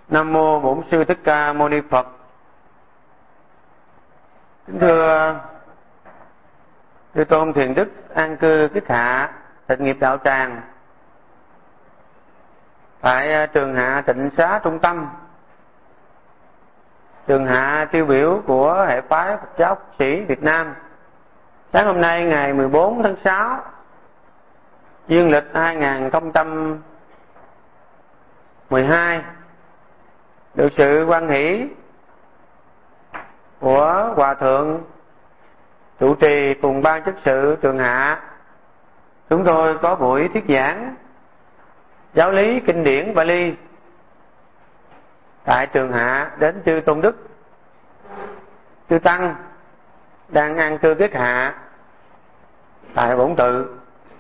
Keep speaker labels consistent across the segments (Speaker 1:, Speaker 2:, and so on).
Speaker 1: Nam mô Bổn Sư Thích Ca Mâu Ni Phật. Kính thưa Chư Tôn Thiền Đức an cư kiết hạ Tịnh Nghiệp Đạo Tràng tại trường hạ Tịnh Xá Trung Tâm, trường hạ tiêu biểu của hệ phái Phật giáo Phật sĩ Việt Nam. Sáng hôm nay ngày 14 tháng 6 dương lịch 2012, được sự hoan hỷ của Hòa Thượng trụ trì cùng ban chấp sự trường hạ, chúng tôi có buổi thuyết giảng giáo lý kinh điển Bali tại trường hạ đến chư tôn đức, chư tăng đang an cư kiết hạ tại bổn tự.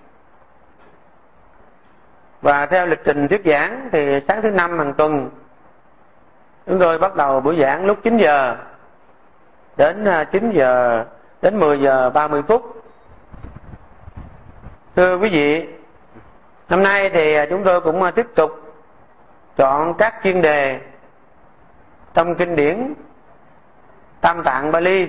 Speaker 1: Và theo lịch trình thuyết giảng thì sáng thứ Năm hàng tuần chúng tôi bắt đầu buổi giảng lúc 9 giờ đến 10 giờ 30 phút. Thưa quý vị, năm nay thì chúng tôi cũng tiếp tục chọn các chuyên đề trong kinh điển Tam Tạng Bali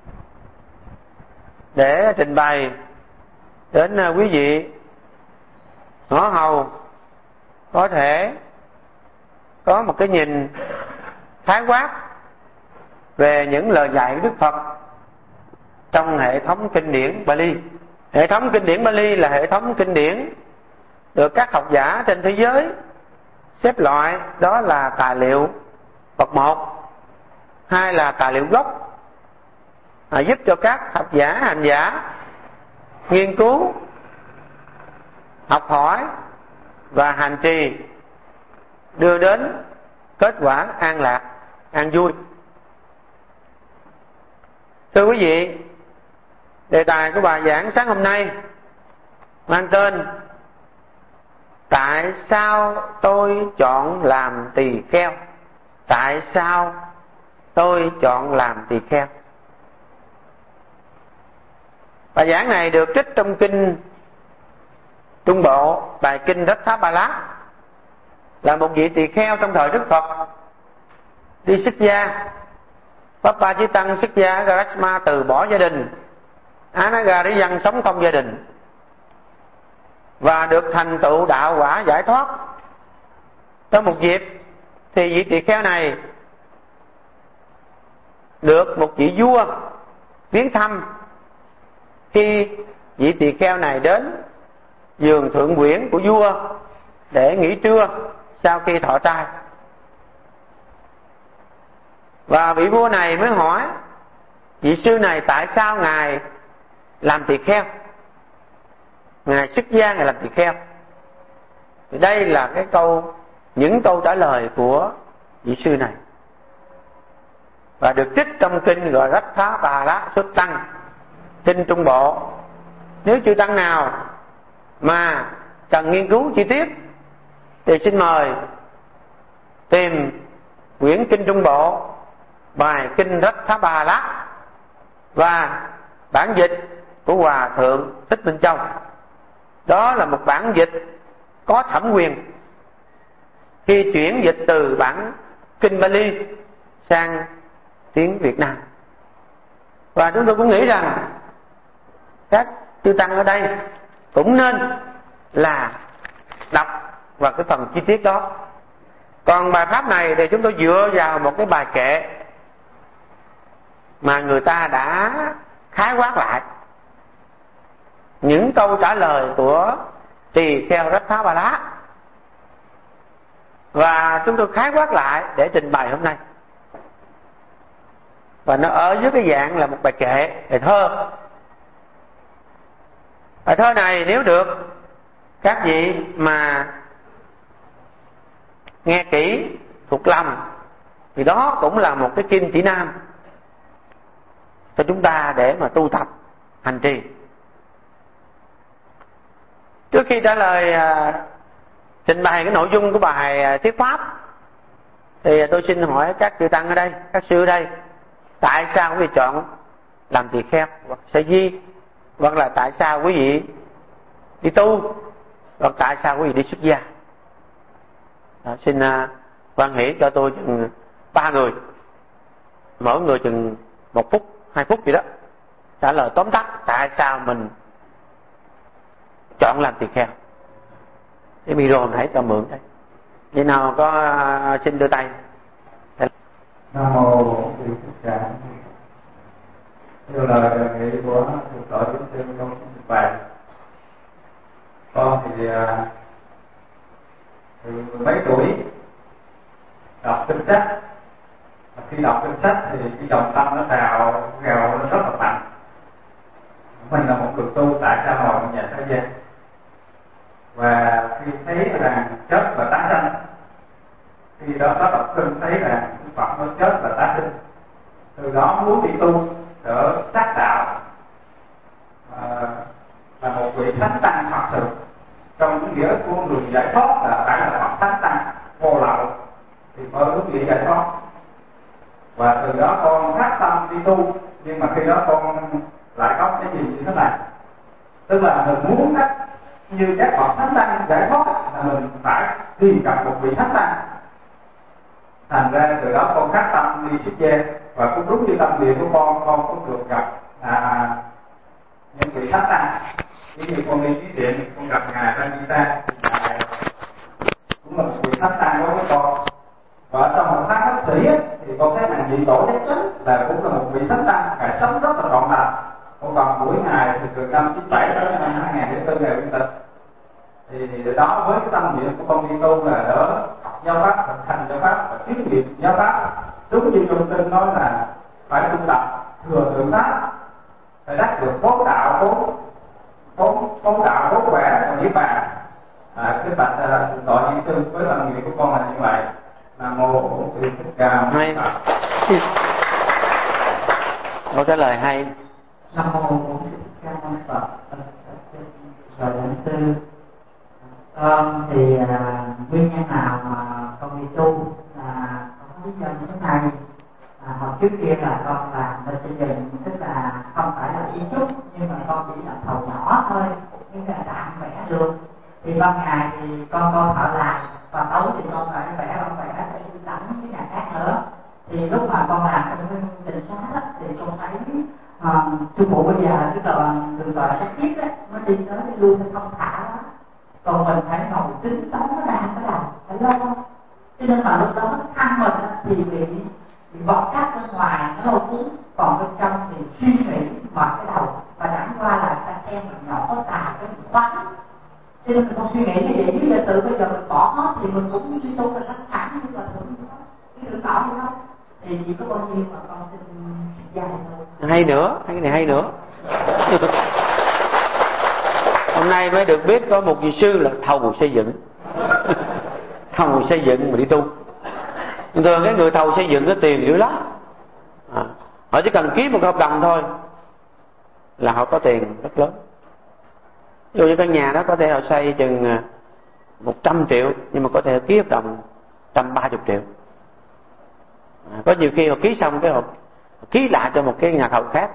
Speaker 1: để trình bày đến quý vị ngõ hầu có thể có một cái nhìn khái quát về những lời dạy của Đức Phật trong hệ thống kinh điển Bali. Hệ thống kinh điển Bali là hệ thống kinh điển được các học giả trên thế giới xếp loại đó là tài liệu bậc 1, hai là tài liệu gốc, giúp cho các học giả hành giả nghiên cứu, học hỏi và hành trì, đưa đến kết quả an lạc, an vui. Thưa quý vị, đề tài của bài giảng sáng hôm nay mang tên Tại sao tôi chọn làm tỳ kheo? Tại sao tôi chọn làm tỳ kheo? Bài giảng này được trích trong kinh Trung Bộ, bài kinh Ratthapala, là một vị tỳ kheo trong thời Đức Phật đi xuất gia. Papa Chí Tăng xuất gia Garasma từ bỏ gia đình, Anagariyan sống không gia đình, và được thành tựu đạo quả giải thoát. Trong một dịp thì vị tỳ kheo này được một vị vua viếng thăm. Khi vị tỳ kheo này đến vườn thượng quyển của vua để nghỉ trưa sau khi thọ trai, và vị vua này mới hỏi vị sư này tại sao ngài làm tỳ kheo, ngài xuất gia, ngài làm tỳ kheo. Thì đây là những câu trả lời của vị sư này, và được trích trong kinh gọi Ratthapala Xuất Tăng, kinh Trung Bộ. Nếu chư tăng nào mà cần nghiên cứu chi tiết thì xin mời tìm quyển kinh Trung Bộ, bài kinh Ratthapala và bản dịch của Hòa Thượng Thích Minh Châu. Đó là một bản dịch có thẩm quyền khi chuyển dịch từ bản kinh Bali sang tiếng Việt Nam. Và chúng tôi cũng nghĩ rằng các chư tăng ở đây cũng nên là đọc vào cái phần chi tiết đó. Còn bài pháp này thì chúng tôi dựa vào một cái bài kệ mà người ta đã khái quát lại những câu trả lời của tỳ kheo Ratthapala, và chúng tôi khái quát lại để trình bày hôm nay. Và nó ở dưới cái dạng là một bài kệ, bài thơ. Bài thơ này nếu được các vị mà nghe kỹ, thuộc lòng, thì đó cũng là một cái kim chỉ nam cho chúng ta để mà tu tập, hành trì. Trước khi trả lời trình bày cái nội dung của bài thuyết pháp thì tôi xin hỏi các chư tăng ở đây, các sư ở đây, tại sao quý vị chọn làm tỳ kheo hoặc sa di, hoặc là tại sao quý vị đi tu, hoặc tại sao quý vị đi xuất gia? Đó, xin Quan hỷ cho tôi chừng 3 người, mỗi người chừng 1 phút 2 phút gì đó, trả lời tóm tắt tại sao mình chọn làm tỳ kheo. Cái micro hãy cho mượn đây. Vậy nào có xin đưa tay.
Speaker 2: Nam mô Bổn Sư Thích Ca. Theo lời đề nghị của thượng tọa Chính Sư trong trình bày, con thì từ mấy tuổi đọc kinh sách. Khi đọc kinh sách thì cái dòng tâm nó trào nó rất là mạnh. Mình là một người tu tại xã hội nhà thế gian, và khi thấy rằng chết và tái sanh, khi đó có đọc kinh thấy rằng Phật nó chết và tái sinh, từ đó muốn đi tu để tác đạo là một vị thánh tăng thật sự. Trong cái nghĩa của người giải thoát là phải là Phật thánh tăng vô lậu thì mới hướng vị giải thoát. Và từ đó con phát tâm đi tu, nhưng mà khi đó con lại có cái gì như thế này, tức là mình muốn như các bậc thánh tăng giải thoát là mình phải tìm gặp một vị thánh tăng. Thành ra từ đó con phát tâm đi xuất gia, và cũng đúng như tâm nguyện của con cũng được gặp những vị thánh tăng. Ví dụ con đi thí điện, con gặp ngài Ramita, ngài cũng là một vị thánh tăng đối với con. Và trong một tháng bác sĩ thì con thấy hàng vị tổ giác chính là cũng là một vị thánh tăng, ngài sống rất là trọn lành. Con vào buổi ngày thì từ năm 97 tới năm 2004 ngày viên tịch. Thì đó với cái tâm niệm của con đi tu là đỡ học giáo pháp, thực hành giáo pháp và thuyết nghiệm giáo pháp. Đúng như trong kinh nói là phải tu tập thừa thượng pháp, phải đắc được bốn đạo bốn khỏe và niết bàn. Cái bạch thượng tọa Di Sư với tâm niệm của con là như vậy. Nam mô Bổn Sư Thích Ca.
Speaker 1: Câu trả lời hay.
Speaker 3: Nam mô Bổn Sư Thích Ca Mâu Ni Phật. Rồi lãnh sư, con thì nguyên nhân nào mà con đi tu là con có lý do như thế này. Hồi trước kia là con làm bên xây dựng, tức là không phải là kiến trúc, nhưng mà con chỉ là thầu nhỏ thôi, nhưng là tạm vẽ được. Thì ban ngày thì con thợ làm, và tối thì con phải vẽ để đánh cái nhà khác nữa. Thì lúc mà con làm trong cái đình xá thì con thấy sư phụ bây giờ tức là đường tọa sát tiếp đấy, nó đi tới đi lui nó thông thả đó. Còn mình phải ngồi tính toán nó ra cái đầu, phải lo. Cho nên mà lúc đó nó thăng mình thì bị vọt cát bên ngoài nó lôi cuốn, còn bên trong thì suy nghĩ mở cái đầu, và chẳng qua là ta xem mình nhỏ tà cái mình khoắn. Cho nên mình không suy nghĩ như vậy, nếu giả sử bây giờ mình bỏ hết thì mình cũng đi tu là thánh thẳng như là thường đó, cái đường tỏ như đó. Thì chỉ có bao nhiêu mà con xin dài thôi.
Speaker 1: Hay nữa, cái này hay nữa. Hôm nay mới được biết có một vị sư là thầu xây dựng. Thầu xây dựng mà đi tu. Thường cái người thầu xây dựng có tiền dữ lắm. Họ chỉ cần ký một hợp đồng thôi là họ có tiền rất lớn. Ví dụ như căn nhà đó có thể họ xây chừng 100 triệu, nhưng mà có thể ký hợp đồng 130 triệu. Có nhiều khi họ ký xong cái họ ký lại cho một cái nhà thầu khác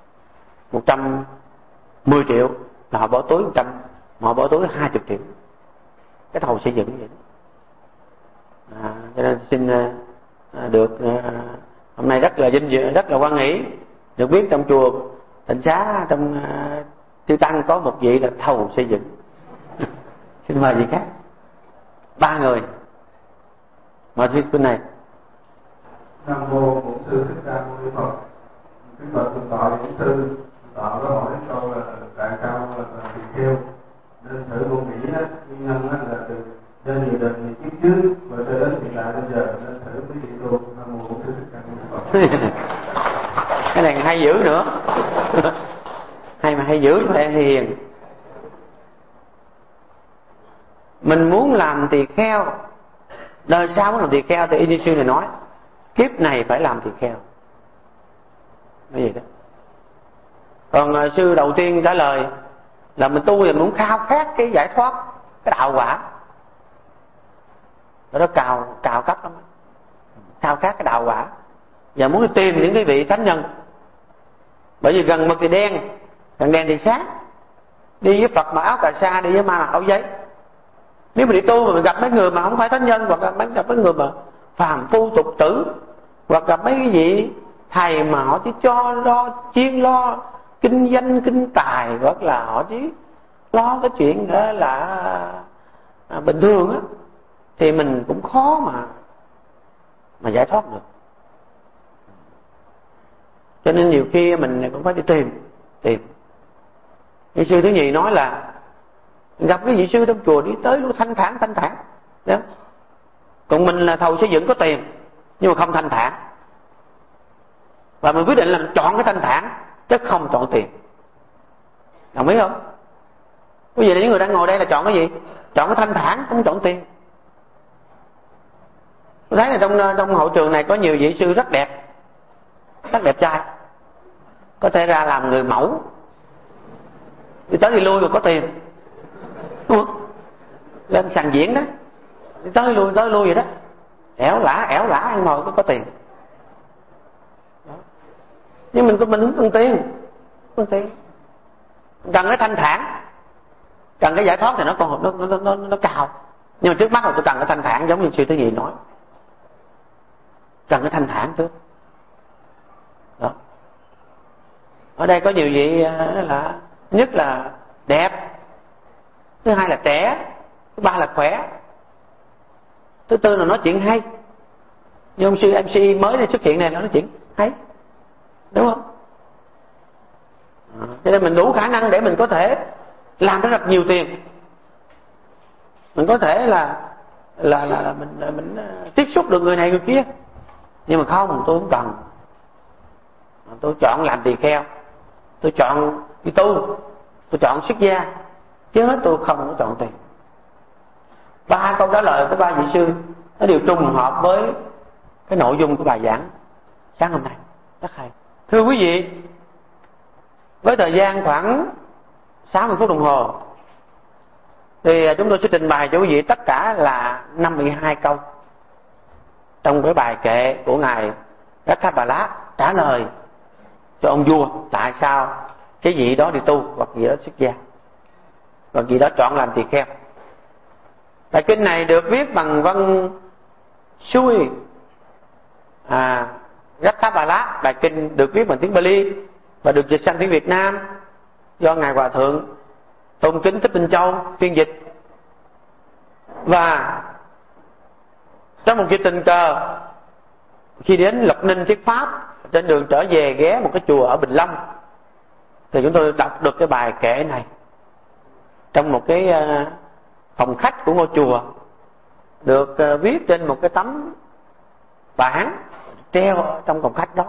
Speaker 1: 110 triệu là họ bỏ túi 100, mà họ bỏ túi 20 triệu. Cái thầu xây dựng như vậy đó. Cho nên xin được hôm nay rất là vinh dự, rất là hoan hỷ được biết trong chùa Tịnh Xá, trong Chư Tăng có một vị là thầu xây dựng. Xin mời vị khác. 3 người. Mời bên này.
Speaker 2: Nam mô Bổn Sư Thích Ca Mâu Ni Phật. Kính bạch thượng tọa Diễn Sư, tọa có hỏi câu là tại sao là tỳ kheo nên thử ngôn nghĩ đó, nguyên nhân là từ trên nhiều đời nhiều kiếp trước và cho đến hiện tại bây giờ nên thử quý vị tu. Nam mô Bổn Sư Thích Ca Mâu Ni Phật.
Speaker 1: Cái này hay dữ nữa. Hay mà hay dữ phải hiền. Mình muốn làm tỳ kheo, đời sau muốn làm tỳ kheo thì Y Như Sư này nói kiếp này phải làm tỳ kheo. Cái gì đó. Còn sư đầu tiên trả lời là mình tu thì mình muốn khao khát cái giải thoát, cái đạo quả. Đó cao cấp lắm. Khao khát cái đạo quả và muốn đi tìm những cái vị thánh nhân. Bởi vì gần mực thì đen, gần đen thì sáng. Đi với Phật mặc áo cà sa, đi với ma mặc áo giấy. Nếu mà đi tu mà mình gặp mấy người mà không phải thánh nhân, hoặc là gặp mấy người mà phàm phu tục tử, hoặc là mấy cái vị thầy mà họ chỉ cho lo chuyên lo kinh doanh kinh tài, hoặc là họ chỉ lo cái chuyện đó là bình thường á, thì mình cũng khó mà giải thoát được. Cho nên nhiều khi mình cũng phải đi tìm. Vị sư thứ nhì nói là gặp cái vị sư trong chùa đi tới luôn thanh thản đó. Còn mình là thầu xây dựng có tiền nhưng mà không thanh thản, và mình quyết định là mình chọn cái thanh thản chứ không chọn tiền. Đồng ý không? Quý vị là những người đang ngồi đây là chọn cái gì? Chọn cái thanh thản, không chọn tiền. Tôi thấy là trong hội trường này có nhiều vị sư rất đẹp trai, có thể ra làm người mẫu, đi tới đi lui rồi có tiền, đúng không? Lên sàn diễn đó, đi tới lui vậy đó, ẻo lả ăn ngồi có tiền. Đó. Nhưng mình không cần tiền, cần cái thanh thản, cần cái giải thoát thì nó cao. Nhưng mà trước mắt là tôi cần cái thanh thản, giống như sư thứ nhì nói, cần cái thanh thản trước. Đó. Ở đây có nhiều vị là nhất là đẹp, thứ hai là trẻ, thứ ba là khỏe, thứ tư là nói chuyện hay. Như ông sư MC mới xuất hiện này, nó nói chuyện hay, đúng không? Cho nên mình đủ khả năng để mình có thể làm rất nhiều tiền, mình có thể là mình tiếp xúc được người này người kia. Nhưng mà không, tôi không cần. Tôi chọn làm tỳ kheo, tôi chọn đi tu, tôi chọn xuất gia, chứ tôi không có chọn tiền. Ba câu trả lời của ba vị sư nó đều trùng hợp với cái nội dung của bài giảng sáng hôm nay, rất hay. Thưa quý vị, với thời gian khoảng 60 phút đồng hồ thì chúng tôi sẽ trình bày cho quý vị tất cả là 52 câu trong cái bài kệ của ngài Rathabala trả lời cho ông vua tại sao cái vị đó đi tu hoặc vị đó xuất gia, hoặc vị đó chọn làm tỳ kheo. Bài kinh này được viết bằng văn xuôi Rathabala. Bài kinh được viết bằng tiếng Pali và được dịch sang tiếng Việt Nam do ngài Hòa thượng Tôn Kính Thích Minh Châu phiên dịch. Và trong một dịp tình cờ, khi đến Lộc Ninh thuyết pháp, trên đường trở về ghé một cái chùa ở Bình Long, thì chúng tôi đọc được cái bài kệ này trong một cái phòng khách của ngôi chùa, được viết trên một cái tấm bảng treo trong phòng khách đó,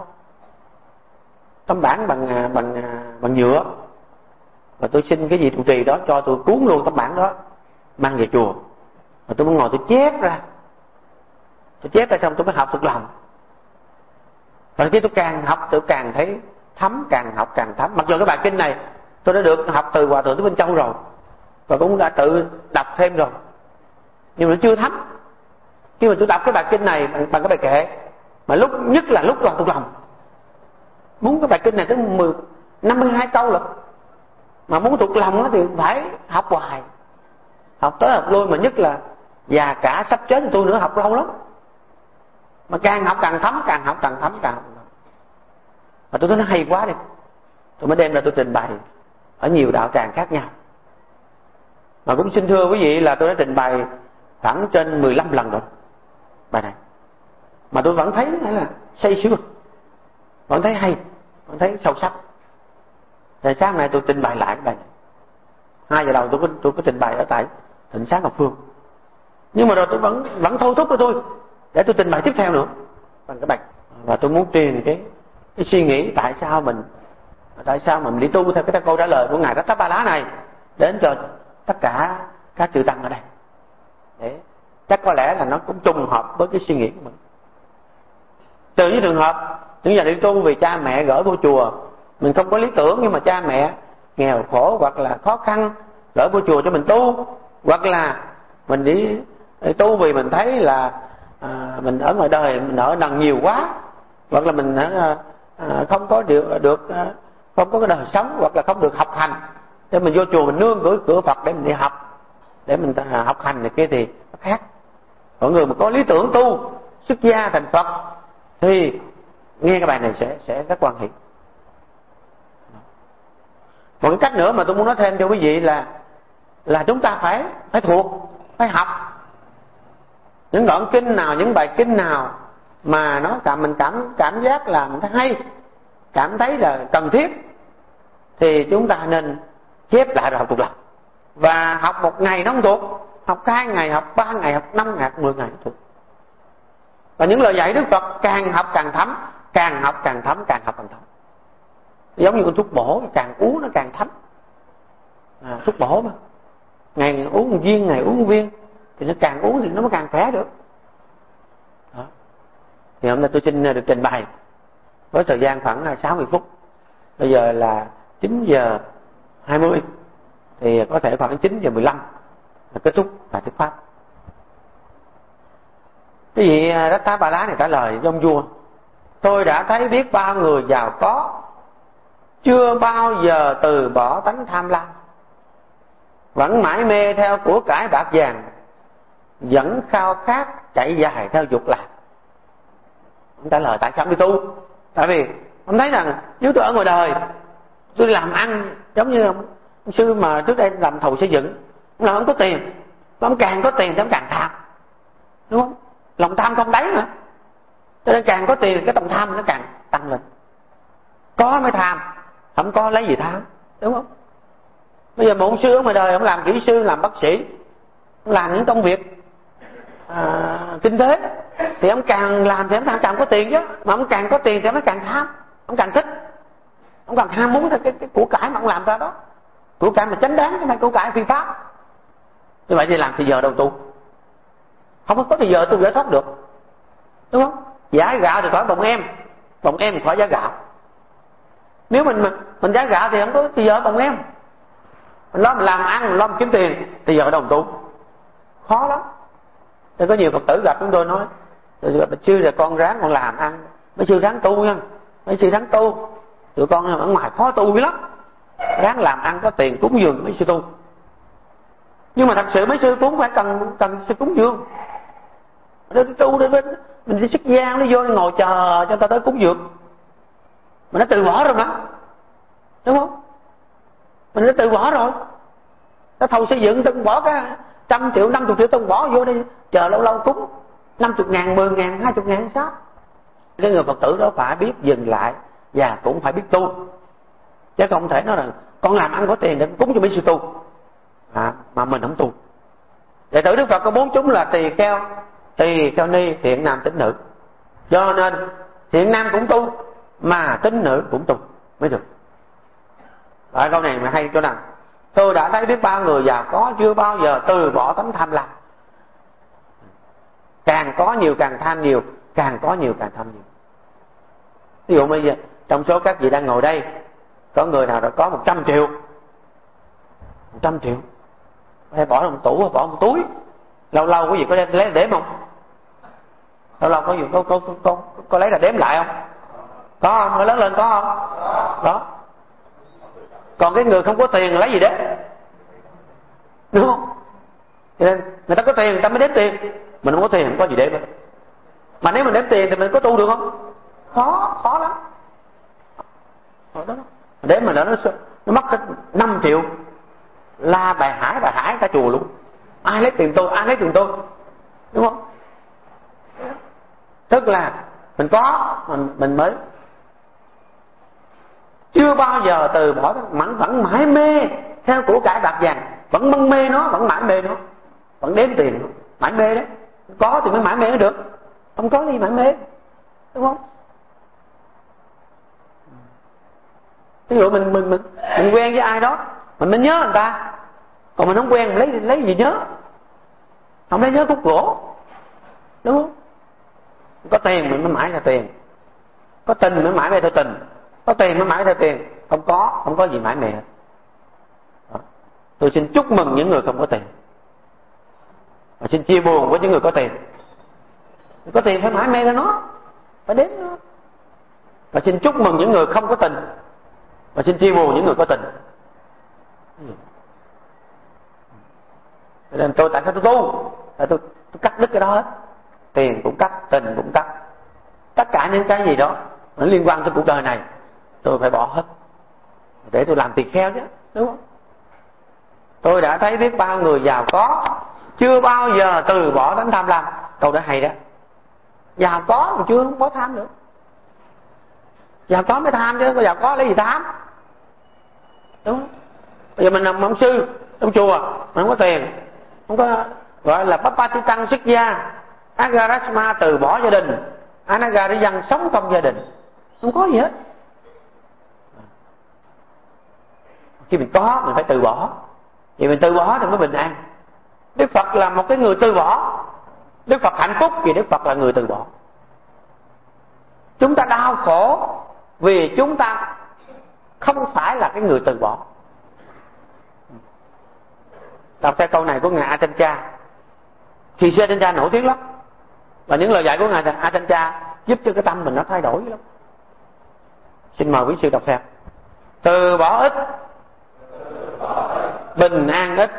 Speaker 1: tấm bảng bằng nhựa. Và tôi xin cái vị trụ trì đó cho tôi cuốn luôn tấm bảng đó mang về chùa, và tôi mới ngồi tôi chép ra xong tôi mới học thực lòng. Và khi tôi càng học tôi càng thấy thấm, càng học càng thấm. Mặc dù cái bài kinh này tôi đã được học từ Hòa thượng Thích Minh Châu rồi, và cũng đã tự đọc thêm rồi, nhưng mà nó chưa thấm. Khi mà tôi đọc cái bài kinh này bằng cái bài kệ, mà nhất là lúc lòng thực lòng, muốn cái bài kinh này tới 52 câu lận, mà muốn thuộc lòng thì phải học hoài, học tới học lui, mà nhất là già cả sắp chết thì tôi nữa học lâu lắm. Mà càng học càng thấm, càng học càng thấm. Mà tôi thấy nó hay quá đi, tôi mới đem ra tôi trình bày ở nhiều đạo tràng khác nhau. Mà cũng xin thưa quý vị là tôi đã trình bày khoảng trên 15 lần rồi bài này, mà tôi vẫn thấy là say sưa, vẫn thấy hay, vẫn thấy sâu sắc. Rồi sáng nay tôi trình bày lại cái bài này. 2 giờ đầu tôi có trình bày ở tại Thịnh Sáng Ngọc Phương, nhưng mà rồi tôi vẫn thôi thúc của tôi để tôi trình bày tiếp theo nữa bằng cái bài. Và tôi muốn truyền cái suy nghĩ tại sao mà mình đi tu theo cái câu trả lời của ngài Rathabala này đến cho tất cả các chư tăng ở đây, để chắc có lẽ là nó cũng trùng hợp với cái suy nghĩ của mình. Từ những trường hợp những giờ đi tu vì cha mẹ gửi vô chùa, mình không có lý tưởng, nhưng mà cha mẹ nghèo khổ hoặc là khó khăn gửi vô chùa cho mình tu, hoặc là mình đi tu vì mình thấy là mình ở ngoài đời mình nợ nần nhiều quá, hoặc là mình không có không có cái đời sống, hoặc là không được học hành, để mình vô chùa mình nương cửa Phật để mình đi học, để mình học hành này kia thì nó khác. Mọi người mà có lý tưởng tu xuất gia thành Phật thì nghe cái bài này sẽ rất quan hệ. Một cái cách nữa mà tôi muốn nói thêm cho quý vị là chúng ta phải thuộc, phải học những đoạn kinh nào, những bài kinh nào mà nó mình cảm giác là mình thấy hay, cảm thấy là cần thiết thì chúng ta nên chép lại rồi học thuộc lòng. Và học 1 ngày nó không thuộc, học 2 ngày, học 3 ngày, học 5 ngày, học 10 ngày nó thuộc. Và những lời dạy Đức Phật càng học càng thấm, càng học càng thấm, càng học càng thấm. Giống như con thuốc bổ, càng uống nó càng thấm. Thuốc bổ mà ngày uống 1 viên, ngày uống 1 viên thì nó càng uống thì nó mới càng khỏe được. Đó. Thì hôm nay tôi xin được trình bày với thời gian khoảng 60 phút. Bây giờ là 9 giờ 20 thì có thể khoảng 9 giờ 15 là kết thúc bài thuyết pháp. Cái vị Đắc Tá Bà La này trả lời với ông vua: tôi đã thấy biết bao người giàu có chưa bao giờ từ bỏ tánh tham lam, vẫn mãi mê theo của cải bạc vàng, vẫn khao khát chạy dài theo dục lạc. Ông trả lời tại sao đi tu? Tại vì ông thấy rằng nếu tôi ở ngoài đời tôi làm ăn giống như ông sư mà trước đây làm thầu xây dựng, ông làm không có tiền, ông càng có tiền thì ông càng tham, đúng không? Lòng tham không đáy mà, cho nên càng có tiền cái lòng tham nó càng tăng lên. Có mới tham, không có lấy gì tham, đúng không? Bây giờ một ông sư ở ngoài đời ông làm kỹ sư, làm bác sĩ, ông làm những công việc kinh tế thì ông càng làm thì ông càng có tiền chứ. Mà ông càng có tiền thì ông càng tham, ông càng thích, ông càng ham muốn cái của cải mà ông làm ra đó, của cải mà chánh đáng chứ không phải của cải phi pháp. Như vậy thì làm thì giờ đâu tu, không có thì giờ tu giải thoát được, đúng không? Giả gạo thì khỏi bồng em thì khỏi giả gạo. Nếu mình giả gạo thì không có thì giờ bồng em. Mình lo mình làm ăn, mình lo mình kiếm tiền thì giờ đâu tu, khó lắm. Nên có nhiều Phật tử gặp chúng tôi nói: bạch sư là con ráng con làm ăn, mấy sư ráng tu nha, mấy sư ráng tu, tụi con ở ngoài khó tu lắm, ráng làm ăn có tiền cúng dường mấy sư tu. Nhưng mà thật sự mấy sư cũng phải cần sự cúng dường. Để tu để mình đi xuất gia, nó vô ngồi chờ cho ta tới cúng dường, mình đã từ bỏ rồi mà, đúng không? Mình đã từ bỏ rồi. Ta thầu xây dựng ta bỏ cái 100 triệu 50 triệu ta bỏ vô đi, chờ lâu lâu cúng 50.000, 10.000, 20.000 sao? Cái người Phật tử đó phải biết dừng lại và cũng phải biết tu, chứ không thể nói là con làm ăn có tiền để cúng cho mấy sư tu mà mình không tu. Đệ tử Đức Phật có 4 chúng là tỳ kheo ni, thiện nam, tín nữ. Cho nên thiện nam cũng tu mà tín nữ cũng tu mới được. Rồi câu này mà hay chỗ nào: tôi đã thấy biết bao người giàu có chưa bao giờ từ bỏ tánh tham lam. Càng có nhiều càng tham nhiều, càng có nhiều càng tham nhiều. Ví dụ bây giờ trong số các vị đang ngồi đây, có người nào đã có 100 triệu, 100 triệu hay bỏ trong tủ, bỏ trong túi, lâu lâu quý vị có lấy đếm không? Lâu lâu có gì có lấy là đếm lại không? Có không? Người lớn lên có không? Đó. Còn cái người không có tiền lấy gì đếm, đúng không? Cho nên người ta có tiền người ta mới đếm tiền, mình không có tiền không có gì đếm. Mà nếu mình đếm tiền thì mình có tu được không? Khó lắm. Đó. Đếm mà nó mất hết 5 triệu la bài hải cả chùa luôn. Ai lấy tiền tôi, đúng không? Tức là mình có mình mới chưa bao giờ từ bỏ, vẫn mãi mê theo của cải bạc vàng, vẫn mân mê nó, vẫn mãi mê nó, vẫn đếm tiền nó, mãi mê đấy. Có thì mới mãi mê nó được, không có gì mãi mê, đúng không? Ví dụ mình quen với ai đó mình mới nhớ người ta, còn mình không quen mình lấy gì nhớ, không lấy nhớ khúc gỗ, đúng không? Có tiền mình mới mãi theo tiền, có tình mới mãi mê theo tình, có tiền mới mãi theo tiền, không có gì mãi mê. Tôi xin chúc mừng những người không có tiền, và xin chia buồn với những người có tiền. Có tiền phải mãi mê theo nó, phải đến nó. Và xin chúc mừng những người không có tình, và xin chia buồn những người có tình. Cho nên tại sao tôi tu? Tại tôi cắt đứt cái đó hết. tiền cũng cắt, tình cũng cắt, tất cả những cái gì đó nó liên quan tới cuộc đời này tôi phải bỏ hết để tôi làm tỳ kheo chứ, đúng không? Tôi đã thấy biết bao người giàu có chưa bao giờ từ bỏ tánh tham lam. Câu đó hay đó. Giàu có mà chưa không có tham nữa. Giàu có mới tham chứ, có giàu có lấy gì tham, đúng không? Bây giờ mình làm ông sư trong chùa, mình không có tiền, không có gọi là Papatitan xuất gia, Agarasma từ bỏ gia đình, Anagariyan sống trong gia đình, không có gì hết. Khi mình có mình phải từ bỏ, vì mình từ bỏ thì mới bình an. Đức Phật là một cái người từ bỏ. Đức Phật hạnh phúc vì Đức Phật là người từ bỏ. Chúng ta đau khổ vì chúng ta không phải là cái người từ bỏ. Đọc theo câu này của Ngài Ajahn. Thì sư Ajahn nổi tiếng lắm, và những lời dạy của Ngài Ajahn giúp cho cái tâm mình nó thay đổi lắm. Xin mời quý sư đọc theo. Từ bỏ ít, bình an ít.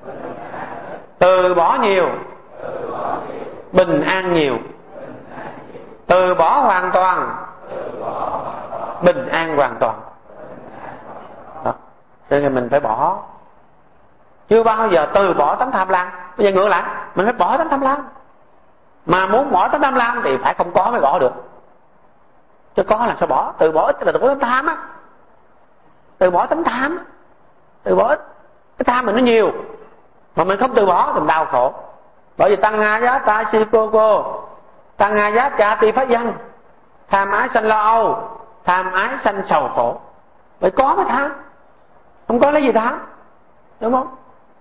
Speaker 1: Từ bỏ nhiều, bình an nhiều. Từ bỏ hoàn toàn, bình an hoàn toàn. Đó. Cho nên mình phải bỏ. Chưa bao giờ từ bỏ tánh tham lam. Bây giờ ngược lại, mình phải bỏ tánh tham lam. Mà muốn bỏ tánh tham lam thì phải không có mới bỏ được. Chứ có là sao bỏ. Từ bỏ ít là từ bỏ tánh tham á. Từ bỏ tánh tham. Từ bỏ ít. Cái tham mình nó nhiều, mà mình không từ bỏ thì mình đau khổ. Bởi vì tăng nga giá ta si cô cô, tăng nga giá cha ti phát văn. Tham ái sanh lo âu, tham ái sanh sầu khổ. Vậy có mới tham, không có lấy gì tham, đúng không?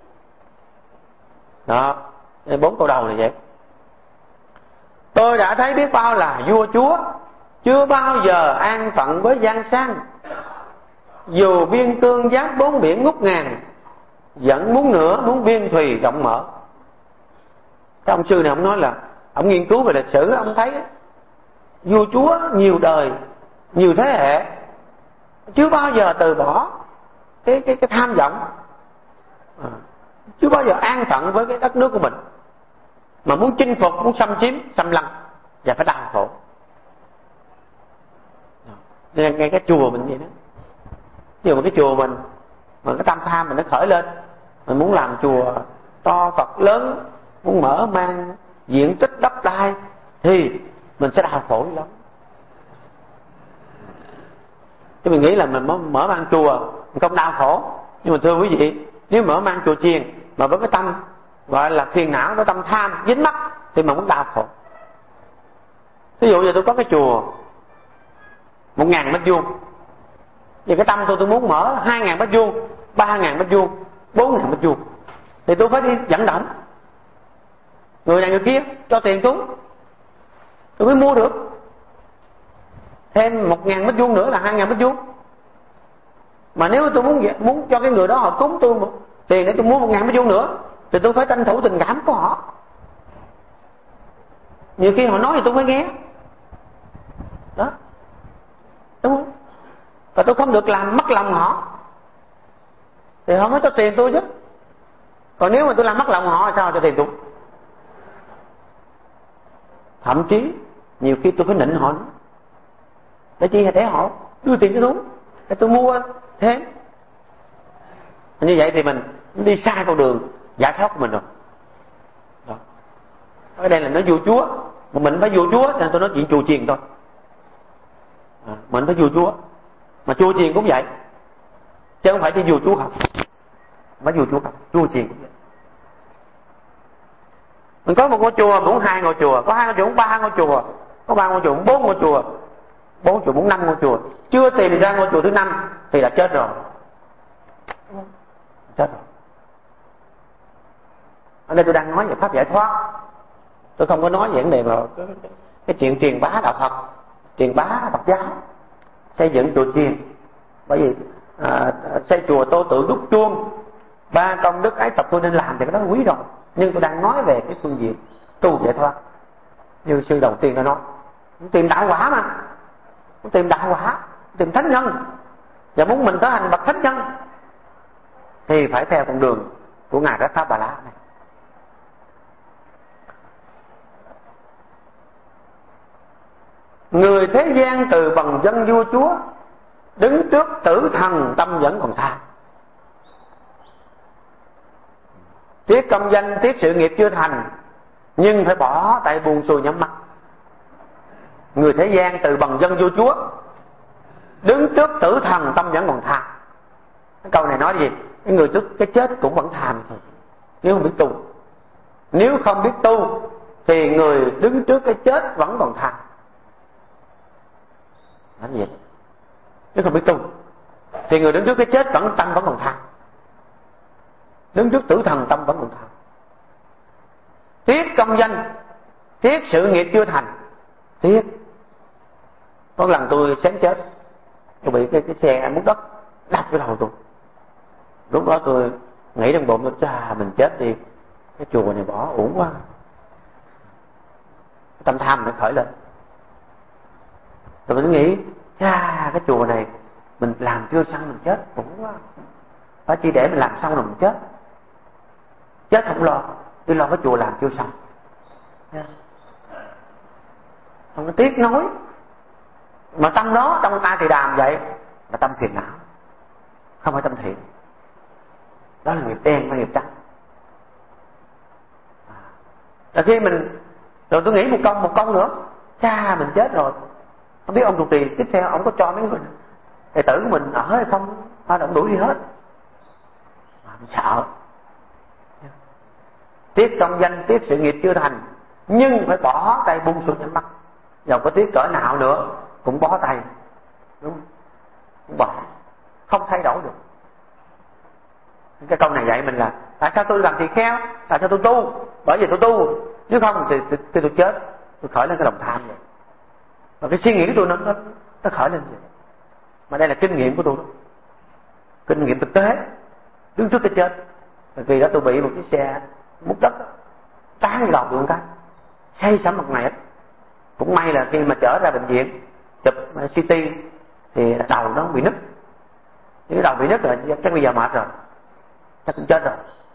Speaker 1: Đó, 4 câu đầu là vậy. Tôi đã thấy biết bao là vua chúa chưa bao giờ an phận với gian sang. Dù biên cương giáp 4 biển ngút ngàn, vẫn muốn nữa, muốn biên thùy rộng mở. Cái ông sư này ông nói là ông nghiên cứu về lịch sử, ông thấy vua chúa nhiều đời, nhiều thế hệ chưa bao giờ từ bỏ cái tham vọng, chưa bao giờ an phận với cái đất nước của mình, mà muốn chinh phục, muốn xâm chiếm, xâm lăng và phải đau khổ. Ngay cái chùa mình vậy đó. Ví dụ mà cái chùa mình mà cái tâm tham mình nó khởi lên, mình muốn làm chùa to Phật lớn, muốn mở mang diện tích đất đai thì mình sẽ đau khổ lắm. Chứ mình nghĩ là mình mở mang chùa mình không đau khổ. Nhưng mà thưa quý vị, nếu mở mang chùa chiền mà với cái tâm gọi là phiền não, với tâm tham dính mắc thì mình muốn đau khổ. Ví dụ giờ tôi có cái chùa 1.000 mét vuông, vì cái tâm tôi muốn mở 2.000 mét vuông, 3.000 mét vuông, 4.000 mét vuông, thì tôi phải đi vận động người này người kia cho tiền tôi mới mua được. Thêm 1.000 mét vuông nữa là 2.000 mét vuông. Mà nếu tôi muốn cho cái người đó họ cúng tôi tiền để tôi mua 1.000 mét vuông nữa thì tôi phải tranh thủ tình cảm của họ. Nhiều khi họ nói thì tôi phải nghe. Đó, đúng không? Và tôi không được làm mất lòng họ thì họ mới cho tiền tôi chứ. Còn nếu mà tôi làm mất lòng họ sao cho tiền tôi? Thậm chí nhiều khi tôi phải nịnh họ nữa. Để chi? Để họ đưa tiền cho tôi, để tôi mua thêm. Như vậy thì mình đi sai con đường giải thoát của mình rồi. Đó. Ở đây là nói vua chúa, mà mình phải vua chúa nên tôi nói chuyện chùa chiền thôi. Mình phải vua chúa, mà chùa chiền cũng vậy, chứ không phải chỉ vua chúa không. Phải vua chúa không, chùa chiền cũng vậy. Mình có một ngôi chùa, muốn 2 ngôi chùa, có 2 ngôi chùa, muốn 3 ngôi chùa, có 3 ngôi chùa, muốn 4 ngôi chùa, 4 chùa, muốn 5 ngôi chùa, chưa tìm ra ngôi chùa thứ 5 thì là chết rồi. Chết rồi. Ở đây tôi đang nói về pháp giải thoát, tôi không có nói về vấn đề mà cái chuyện truyền bá đạo Phật, truyền bá Phật giáo, xây dựng chùa chiền. Bởi vì xây chùa tô tượng đúc chuông, 3 công đức ấy tập tôi nên làm thì cái đó quý rồi. Nhưng tôi đang nói về cái phương diện tu giải thoát. Như sư đầu tiên đã nói, tìm đạo quả mà, tìm đạo quả, tìm thánh nhân, và muốn mình trở thành bậc thánh nhân thì phải theo con đường của ngài Rathabala này. Người thế gian từ bằng dân vua chúa, đứng trước tử thần tâm vẫn còn tha. Tiếc công danh, tiếc sự nghiệp chưa thành, nhưng phải bỏ tay buông xuôi nhắm mắt. Người thế gian từ bằng dân vua chúa, đứng trước tử thần tâm vẫn còn tha. Cái câu này nói gì? Cái người trước cái chết cũng vẫn tham thôi, nếu không biết tu. Nếu không biết tu thì người đứng trước cái chết vẫn còn tham. Nói gì? Nếu không biết tu thì người đứng trước cái chết tâm vẫn còn tham. Đứng trước tử thần tâm vẫn còn tham. Tiếc công danh, tiếc sự nghiệp chưa thành. Tiếc. Có lần tôi xém chết, tôi bị cái xe múc đất đập cái đầu tôi. Lúc đó tôi nghĩ trong bụng tôi, chà mình chết đi, cái chùa này bỏ uổng quá. Tâm tham nó khởi lên. Rồi mình nghĩ, chà cái chùa này mình làm chưa xong mình chết uổng quá. Phải chỉ để mình làm xong rồi mình chết. Chết không lo, đi lo cái chùa làm chưa xong. Không có tiếc nói. Mà tâm đó trong ta thì đàm vậy là tâm phiền não, không phải tâm thiện. Đó là nghiệp đen và nghiệp trắng. Rồi khi mình, rồi tôi nghĩ một câu nữa, cha mình chết rồi, không biết ông trụ trì tiếp theo ông có cho mấy người đệ tử của mình ở hay không, hay là ông đuổi đi hết. Mình sợ. Tiếc công danh, tiếc sự nghiệp chưa thành, nhưng phải bỏ tay buông xuôi nhắm mắt. Dầu có tiếc cỡ nào nữa cũng bó tay, đúng không? Cũng bỏ, không thay đổi được. Cái câu này dạy mình là tại sao tôi làm tỳ kheo, tại sao tôi tu? Bởi vì tôi tu, nếu không thì tôi chết, tôi khởi lên cái lòng tham vậy. Và cái suy nghĩ của tôi nó khởi lên vậy. Mà đây là kinh nghiệm của tôi đó. Kinh nghiệm thực tế, đứng trước cái chết. Vì đó tôi bị một cái xe múc đất tán vào đầu tôi một cái, say sẩm mặt mày. Cũng may là khi mà trở ra bệnh viện chụp CT thì đầu nó bị nứt. Cái đầu bị nứt rồi chắc bây giờ mệt rồi, chắc cũng chết rồi.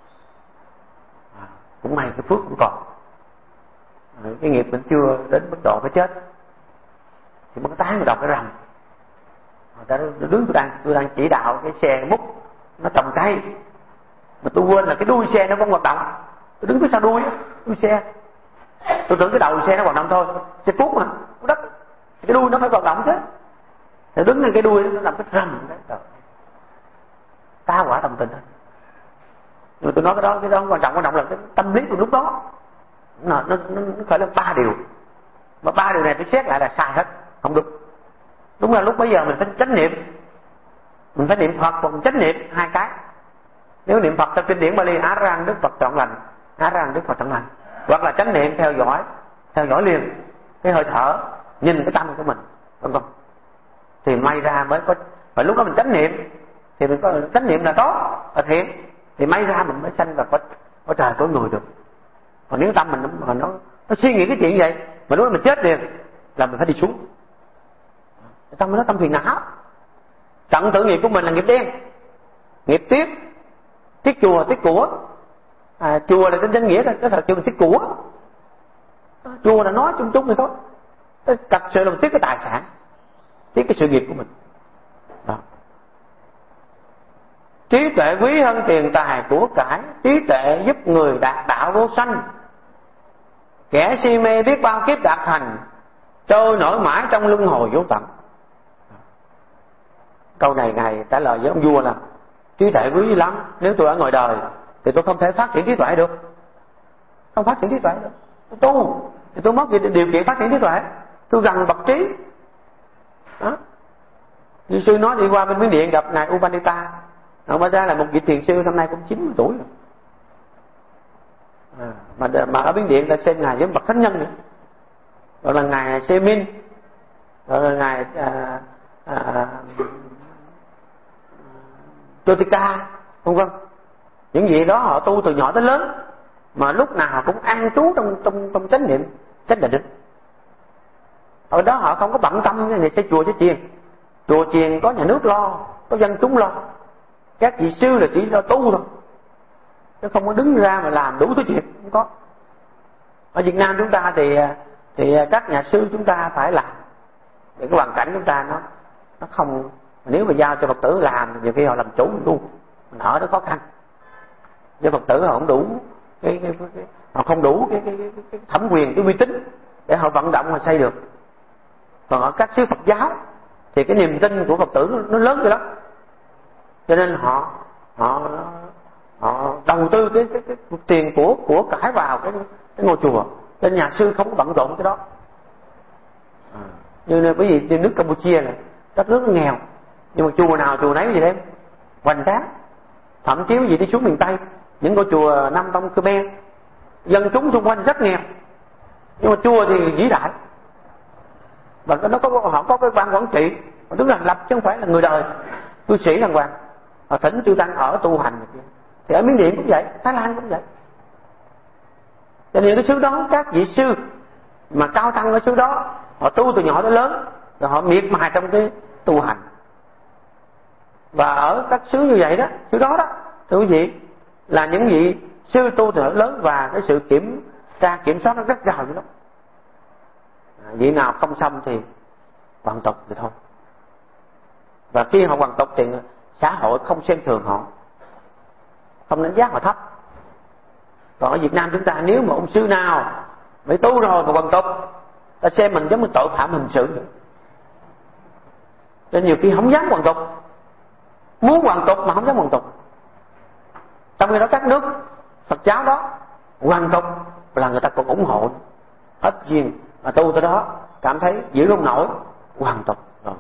Speaker 1: Cũng may cái phước cũng còn. Cái nghiệp mình chưa đến mức độ phải chết thì mới tán vào đầu cái rầm. Người đứng tôi đang chỉ đạo cái xe múc nó trồng cây, mà tôi quên là cái đuôi xe nó vẫn hoạt động. Tôi đứng phía sau đuôi xe, tôi tưởng cái đầu xe nó hoạt động thôi, xe cuốc mà đất, cái đuôi nó phải hoạt động chứ. Thì đứng lên cái đuôi nó làm cái rầm đấy, ta quả đồng tình thôi. Nhưng mà tôi nói cái đó quan trọng là cái tâm lý của lúc đó nó khởi lên 3 điều, mà 3 điều này tôi xét lại là sai hết, không được. Đúng là lúc bấy giờ mình phải chánh niệm, mình phải niệm Phật và mình chánh niệm hai cái. Nếu niệm Phật theo kinh điển Bali Á Rang Đức Phật trọn lành, Á Rang Đức Phật trọn lành, hoặc là chánh niệm theo dõi liền cái hơi thở, nhìn cái tâm của mình, đúng không? Thì may ra mới có. Và lúc đó mình chánh niệm thì mình có chánh niệm là tốt, là thiện, thì may ra mình mới sanh và có trời có người được. Còn nếu tâm mình nó suy nghĩ cái chuyện vậy, mà lúc đó mình chết liền là mình phải đi xuống. Tâm nó tâm phiền não. Trận tự nghiệp của mình là nghiệp đen, nghiệp tiếc chùa, tiếc của. Chùa là trên danh nghĩa là cái thật chùa mình tiếc của. Chùa là nói chung chung thì thôi. Thật sự là mình tiếc cái tài sản, tiếc cái sự nghiệp của mình. Đó. Trí tuệ quý hơn tiền tài của cải, trí tuệ giúp người đạt đạo vô sanh. Kẻ si mê biết bao kiếp đạt thành, trôi nổi mãi trong luân hồi vô tận. Câu này Ngài trả lời với ông vua là trí tuệ quý lắm, nếu tôi ở ngoài đời thì tôi không thể phát triển trí tuệ được. Không phát triển trí tuệ được. Tôi tu thì tôi mất điều kiện phát triển trí tuệ, tôi gần bậc trí. Đó. Như sư nói đi qua bên Miến Điện gặp Ngài Upanita. Upanita là một vị thiền sư năm nay cũng 90 tuổi rồi. Mà ở Miến Điện ta xem Ngài với bậc thánh nhân nữa. Rồi là Ngài Semin, rồi là Ngài Chotika, vân vân. Những vị đó họ tu từ nhỏ tới lớn, mà lúc nào họ cũng an trú trong chánh niệm, chánh định. Ở đó họ không có bận tâm như xây chùa xây chiền. Chùa chiền có nhà nước lo, có dân chúng lo. Các vị sư là chỉ lo tu thôi, chứ không có đứng ra mà làm đủ thứ chuyện, không có. Ở Việt Nam chúng ta thì các nhà sư chúng ta phải làm để cái hoàn cảnh chúng ta nó không, nếu mà giao cho Phật tử làm nhiều khi họ làm chủ luôn, mình ở đó khó khăn. Với Phật tử họ không đủ họ không đủ cái thẩm quyền, cái uy tín để họ vận động họ xây được. Còn ở các xứ Phật giáo thì cái niềm tin của Phật tử nó lớn dữ lắm, cho nên họ đầu tư cái tiền của cải vào cái ngôi chùa, nên nhà sư không có bận rộn cái đó. Như quý vị trên nước Campuchia này, đất nước nó nghèo, nhưng mà chùa nào chùa nấy gì đấy hoành tráng. Thậm chí quý vị đi xuống miền Tây, những ngôi chùa Nam Tông Khmer, dân chúng xung quanh rất nghèo, nhưng mà chùa thì vĩ đại. Và họ có cái ban quản trị, họ đứng thành lập chứ không phải là người đời cư sĩ đàng hoàng. Họ thỉnh chư tăng ở tu hành. Thì ở Miến Điện cũng vậy, Thái Lan cũng vậy. Cho nên cái xứ đó các vị sư mà cao tăng ở xứ đó, họ tu từ nhỏ tới lớn, rồi họ miệt mài trong cái tu hành. Và ở các xứ như vậy đó, xứ đó đó, thưa quý vị, là những vị sư tu từ nhỏ lớn và cái sự kiểm soát nó rất gào vậy đó. Vị nào không xong thì hoàn tục thì thôi. Và khi họ hoàn tục thì xã hội không xem thường họ, không đánh giá họ thấp. Còn ở Việt Nam chúng ta, nếu mà ông sư nào mới tu rồi mà hoàn tục, ta xem mình giống như tội phạm hình sự. Nên nhiều khi không dám hoàn tục, muốn hoàn tục mà không dám hoàn tục. Trong khi đó các nước Phật giáo đó hoàn tục là người ta còn ủng hộ hết duyên, mà tu tới đó cảm thấy giữ không nổi, hoàn tục rồi.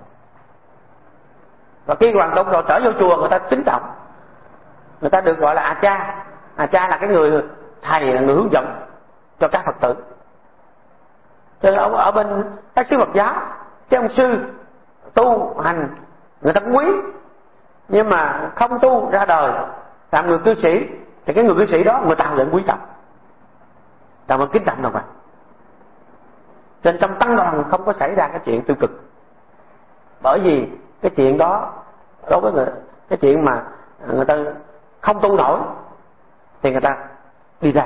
Speaker 1: Và khi hoàn tục rồi trở vô chùa, người ta kính trọng, người ta được gọi là A Cha. A Cha là cái người thầy, là người hướng dẫn cho các Phật tử. Cho nên ở bên các sư Phật giáo, cái ông sư tu hành người ta cũng quý, nhưng mà không tu ra đời làm người cư sĩ thì cái người cư sĩ đó người ta vẫn quý trọng, ta vẫn kính trọng đâu mà. Cho nên trong tăng đoàn không có xảy ra cái chuyện tiêu cực, bởi vì cái chuyện đó đối với người, cái chuyện mà người ta không tu nổi thì người ta đi ra,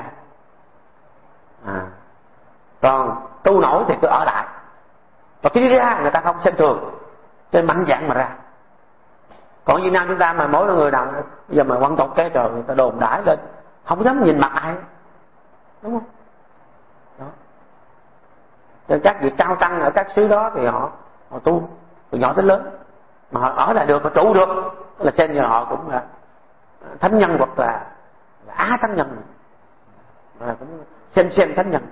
Speaker 1: còn tu nổi thì cứ ở lại. Và khi đi ra người ta không xem thường, cho nên mạnh dạn mà ra. Còn Việt Nam chúng ta mà mỗi người nào bây giờ mà quan tục cái trời, người ta đồn đãi lên, không dám nhìn mặt ai, đúng không? Đó. Nên các vị cao tăng ở các xứ đó thì họ tu từ nhỏ tới lớn, mà họ ở lại được, họ trụ được, là xem như họ cũng là thánh nhân hoặc là á thánh nhân, mà cũng xem thánh nhân.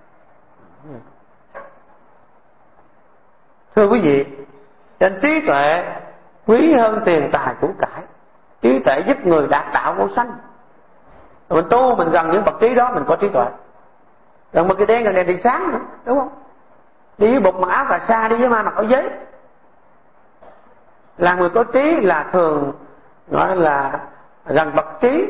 Speaker 1: Thưa quý vị, trên trí tuệ quý hơn tiền tài của cải. Trí tuệ giúp người đạt đạo vô sanh. Mình tu, mình gần những bậc trí đó, mình có trí tuệ. Gần một cái đen, gần đèn thì sáng nữa, đúng không? Đi với bụt mặc áo cà sa, đi với ma mặc áo giấy. Là người có trí là thường gọi là gần bậc trí.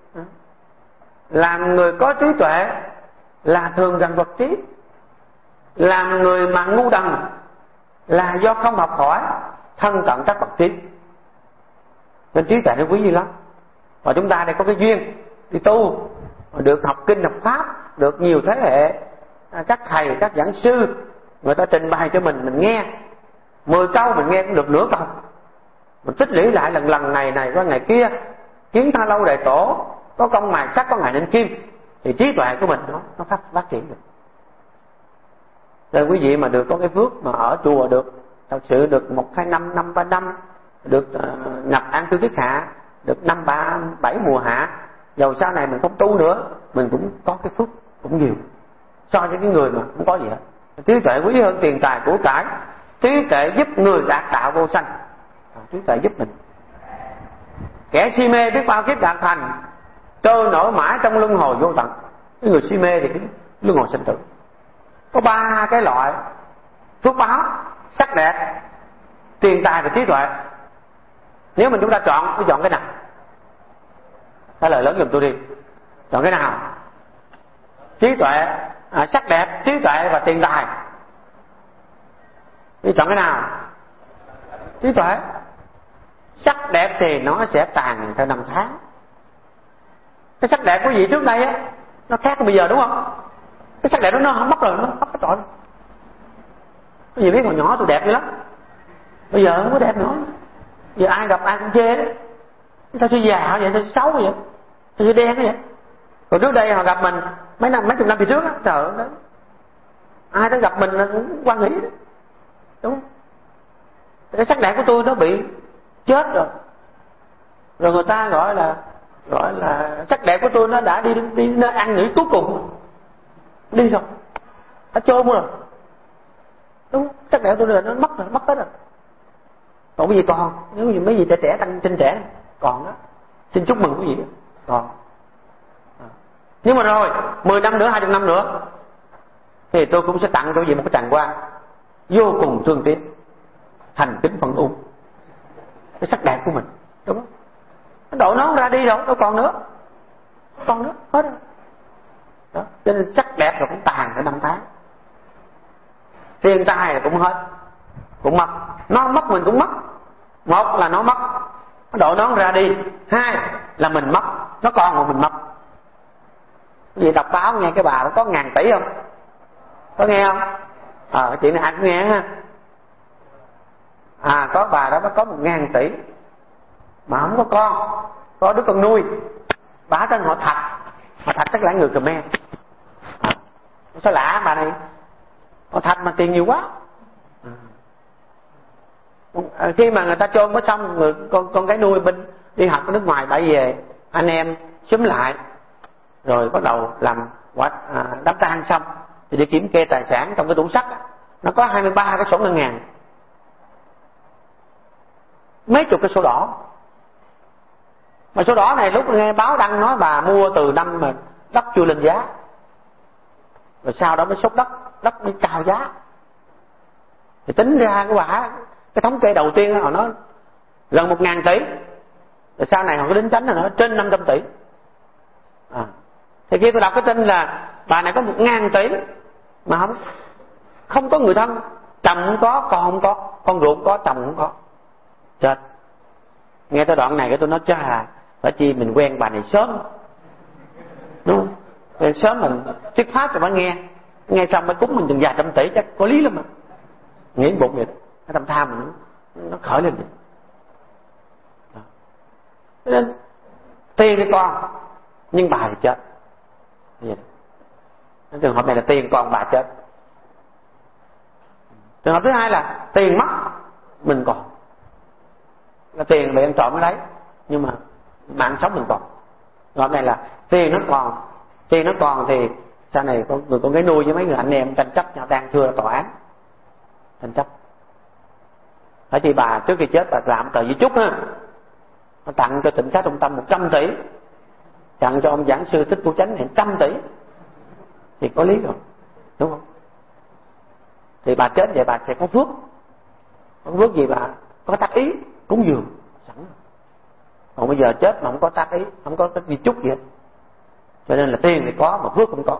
Speaker 1: Làm người có trí tuệ là thường gần bậc trí. Làm người mà ngu đần là do không học hỏi thân cận các bậc trí. Nên trí tuệ nó quý gì lắm. Và chúng ta đây có cái duyên đi tu, được học kinh học pháp, được nhiều thế hệ các thầy, các giảng sư người ta trình bày cho mình nghe 10 câu mình nghe cũng được nửa câu, mình tích lũy lại lần ngày qua ngày kia, kiến tha lâu đại tổ, có công mài sắt có ngày nên kim, thì trí tuệ của mình nó phát triển được. Nên quý vị mà được có cái phước mà ở chùa được thật sự được 1-2 năm, 5-3 năm, được nhập an cư kiết hạ, được 5-3-7 mùa hạ, dầu sau này mình không tu nữa, mình cũng có cái phước cũng nhiều so với cái người mà không có gì hết. Trí tuệ quý hơn tiền tài của cải. Trí tuệ giúp người đạt đạo vô sanh. Trí tuệ giúp mình. Kẻ si mê biết bao kiếp đạt thành, trôi nổi mãi trong luân hồi vô tận. Cái người si mê thì cái luân hồi sinh tử. Có 3 cái loại phước báo: sắc đẹp, tiền tài và trí tuệ. Nếu mình chúng ta chọn cái nào? Trả lời lớn giùm tôi đi. Chọn cái nào? Trí tuệ, sắc đẹp, trí tuệ và tiền tài. Đi chọn cái nào? Trí tuệ. Sắc đẹp thì nó sẽ tàn theo năm tháng. Cái sắc đẹp của quý vị trước đây á, nó khác bây giờ đúng không? Cái sắc đẹp đó nó mất rồi, nó mất hết rồi. Có gì biết hồi nhỏ tôi đẹp dữ lắm, bây giờ không có đẹp nữa. Giờ ai gặp ai cũng chê đấy. Sao tôi già vậy, sao tôi xấu vậy, sao tôi đen vậy. Còn trước đây họ gặp mình mấy chục năm về trước á, trời ơi, đó ai tới gặp mình là cũng quan nghĩ đó, đúng không? Cái sắc đẹp của tôi nó bị chết rồi người ta gọi là sắc đẹp của tôi nó đã đi nơi ăn nghỉ cuối cùng, đi rồi, nó chôn rồi, đúng không? Sắc đẹp của tôi là nó mất hết rồi. Còn cái gì còn, nếu như mấy gì trẻ tăng sinh trẻ còn đó, xin chúc mừng quý vị còn. Nhưng mà rồi 10 năm nữa, 20 năm nữa thì tôi cũng sẽ tặng cho quý vị một cái tràng hoa vô cùng thương tiếc, thành kính phận ung cái sắc đẹp của mình, đúng không? Nó đội nón ra đi rồi, đâu còn nữa, hết rồi đó. Cho nên sắc đẹp rồi cũng tàn ở 5 tháng, tiền tài là cũng hết, cũng mất, nó mất mình cũng mất. Một là nó mất, nó đội nón ra đi. Hai là mình mất, nó còn mà mình mất. Vì đọc báo nghe cái bà đó có 1.000 tỷ không? Có nghe không? Cái chuyện này ai cũng nghe ha. Có bà đó có 1.000 tỷ mà không có con, có đứa con nuôi. Bà tên họ Thạch, họ Thạch chắc là người Khmer. Sao lạ bà này, họ Thạch mà tiền nhiều quá. Khi mà người ta chôn có xong, con cái nuôi bên đi học ở nước ngoài bãi về, anh em xúm lại rồi bắt đầu làm đám tang xong thì đi kiểm kê tài sản trong cái tủ sắt đó, nó có 23 cái sổ ngân hàng, mấy chục cái sổ đỏ. Mà sổ đỏ này lúc nghe báo đăng nói bà mua từ năm mà đất chưa lên giá, rồi sau đó mới sốt đất mới cao giá. Thì tính ra cái thống kê đầu tiên họ nói gần 1.000 tỷ, rồi sau này họ có đính chánh là nó trên 500 tỷ. Thì khi tôi đọc cái tin là bà này có 1.000 tỷ mà không có người thân, chồng không có, con không có, con ruột có, chồng không có, chết. Nghe tới đoạn này cái tôi nói cha, phải chi mình quen bà này sớm, đúng không? Rồi sớm mình thuyết pháp cho bà nghe xong mới cúng mình chừng vài trăm tỷ chắc có lý lắm mà. Nghĩ bụng vậy, cái tâm tham mình nó khởi lên vậy. Cho nên tiền thì còn, nhưng bà thì chết. Trường hợp này là tiền còn, bà chết. Trường hợp thứ hai là tiền mất, mình còn. Là tiền bị ăn trộm ở đấy, nhưng mà mạng sống mình còn. Trường hợp này là tiền nó còn thì sau này con gái nuôi với mấy người anh em tranh chấp nhau, đang thưa tòa án tranh chấp. Phải thì bà trước khi chết bà làm tờ di chúc á, nó tặng cho Tịnh Xá Trung Tâm 100 tỷ, tặng cho ông giảng sư Thích Phổ Chánh 100 tỷ thì có lý rồi, đúng không? Thì bà chết vậy bà sẽ có phước gì bà có tác ý cúng dường sẵn. Còn bây giờ chết mà không có tác ý, không có cái di chúc gì hết, cho nên là tiền thì có mà phước không có.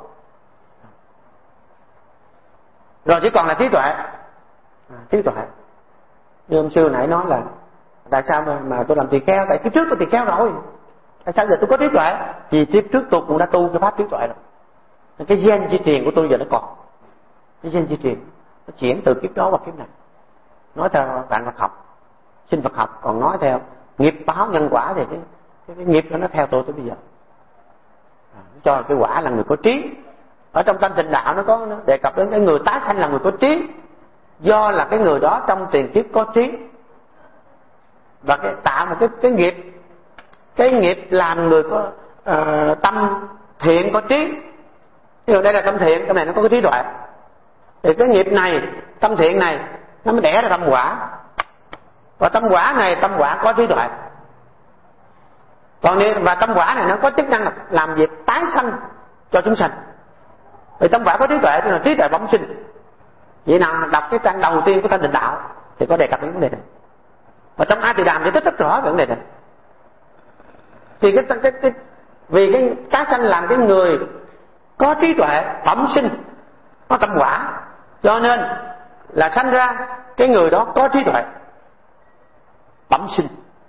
Speaker 1: Rồi chỉ còn là trí tuệ. Trí tuệ như ông sư nãy nói là tại sao mà tôi làm tỳ kheo, tại kiếp trước tôi tỳ kheo rồi, tại sao giờ tôi có trí tuệ? Vì kiếp trước tôi cũng đã tu cái pháp trí tuệ rồi. Cái gen di truyền của tôi giờ nó còn, cái gen di truyền nó chuyển từ kiếp đó qua kiếp này. Nói theo bạn Phật học, sinh Phật học, còn nói theo nghiệp báo nhân quả thì cái nghiệp đó nó theo tôi tới bây giờ. Cho cái quả là người có trí. Ở trong Thanh Tịnh Đạo nó đề cập đến cái người tái sanh là người có trí, do là cái người đó trong tiền kiếp có trí và tạo một cái nghiệp làm người có tâm thiện có trí. Ví dụ đây là tâm thiện, cái này nó có cái trí tuệ, thì cái nghiệp này, tâm thiện này nó mới đẻ ra tâm quả, và tâm quả này, tâm quả có trí tuệ. Còn và tâm quả này nó có chức năng làm việc tái sanh cho chúng sanh. Vì tâm quả có trí tuệ thì là trí tuệ bẩm sinh. Vậy nào đọc cái trang đầu tiên của Thanh Tịnh Đạo thì có đề cập đến vấn đề này. Và trong A Tỳ Đàm giải thích rất rõ về vấn đề này. Thì vì cái tái sanh làm cái người có trí tuệ bẩm sinh, có tâm quả, cho nên là sanh ra cái người đó có trí tuệ bẩm sinh.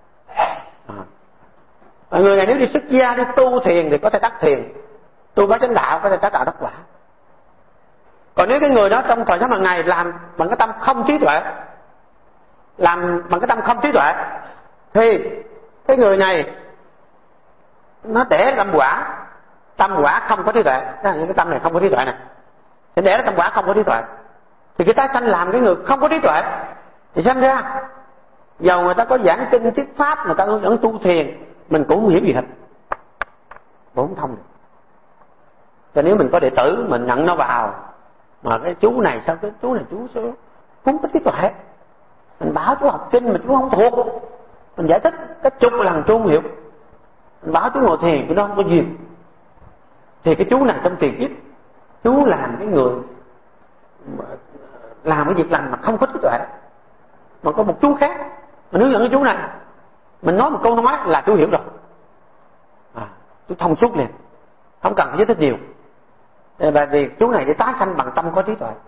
Speaker 1: Người này nếu đi xuất gia đi tu thiền thì có thể đắc thiền, tu bát chánh đạo có thể đắc đạo đắc quả. Còn nếu cái người đó trong thời sống hàng ngày làm bằng cái tâm không trí tuệ, làm bằng cái tâm không trí tuệ, thì cái người này nó đẻ tâm quả. Tâm quả không có trí tuệ, cái tâm này không có trí tuệ này, thì đẻ tâm quả không có trí tuệ. Thì cái tái sanh làm cái người không có trí tuệ thì sanh ra, dầu người ta có giảng kinh thuyết pháp, người ta hướng dẫn tu thiền, mình cũng không hiểu gì hết, cũng không thông được. Cho nếu mình có đệ tử mình nhận nó vào, mà cái chú này sao cái chú này chú không có trí tuệ, mình bảo chú học kinh mà chú không thuộc, mình giải thích cái chục lần chú không hiểu, mình bảo chú ngồi thiền chú nó không có duyên, thì cái chú này trong tiền kiếp chú làm cái người làm cái việc lành mà không có trí tuệ. Mà có một chú khác mình hướng dẫn cái chú này, mình nói một câu nói là chú hiểu rồi, chú thông suốt liền, không cần phải giải thích nhiều. Bởi vì chú này để tái sanh bằng tâm có trí tuệ.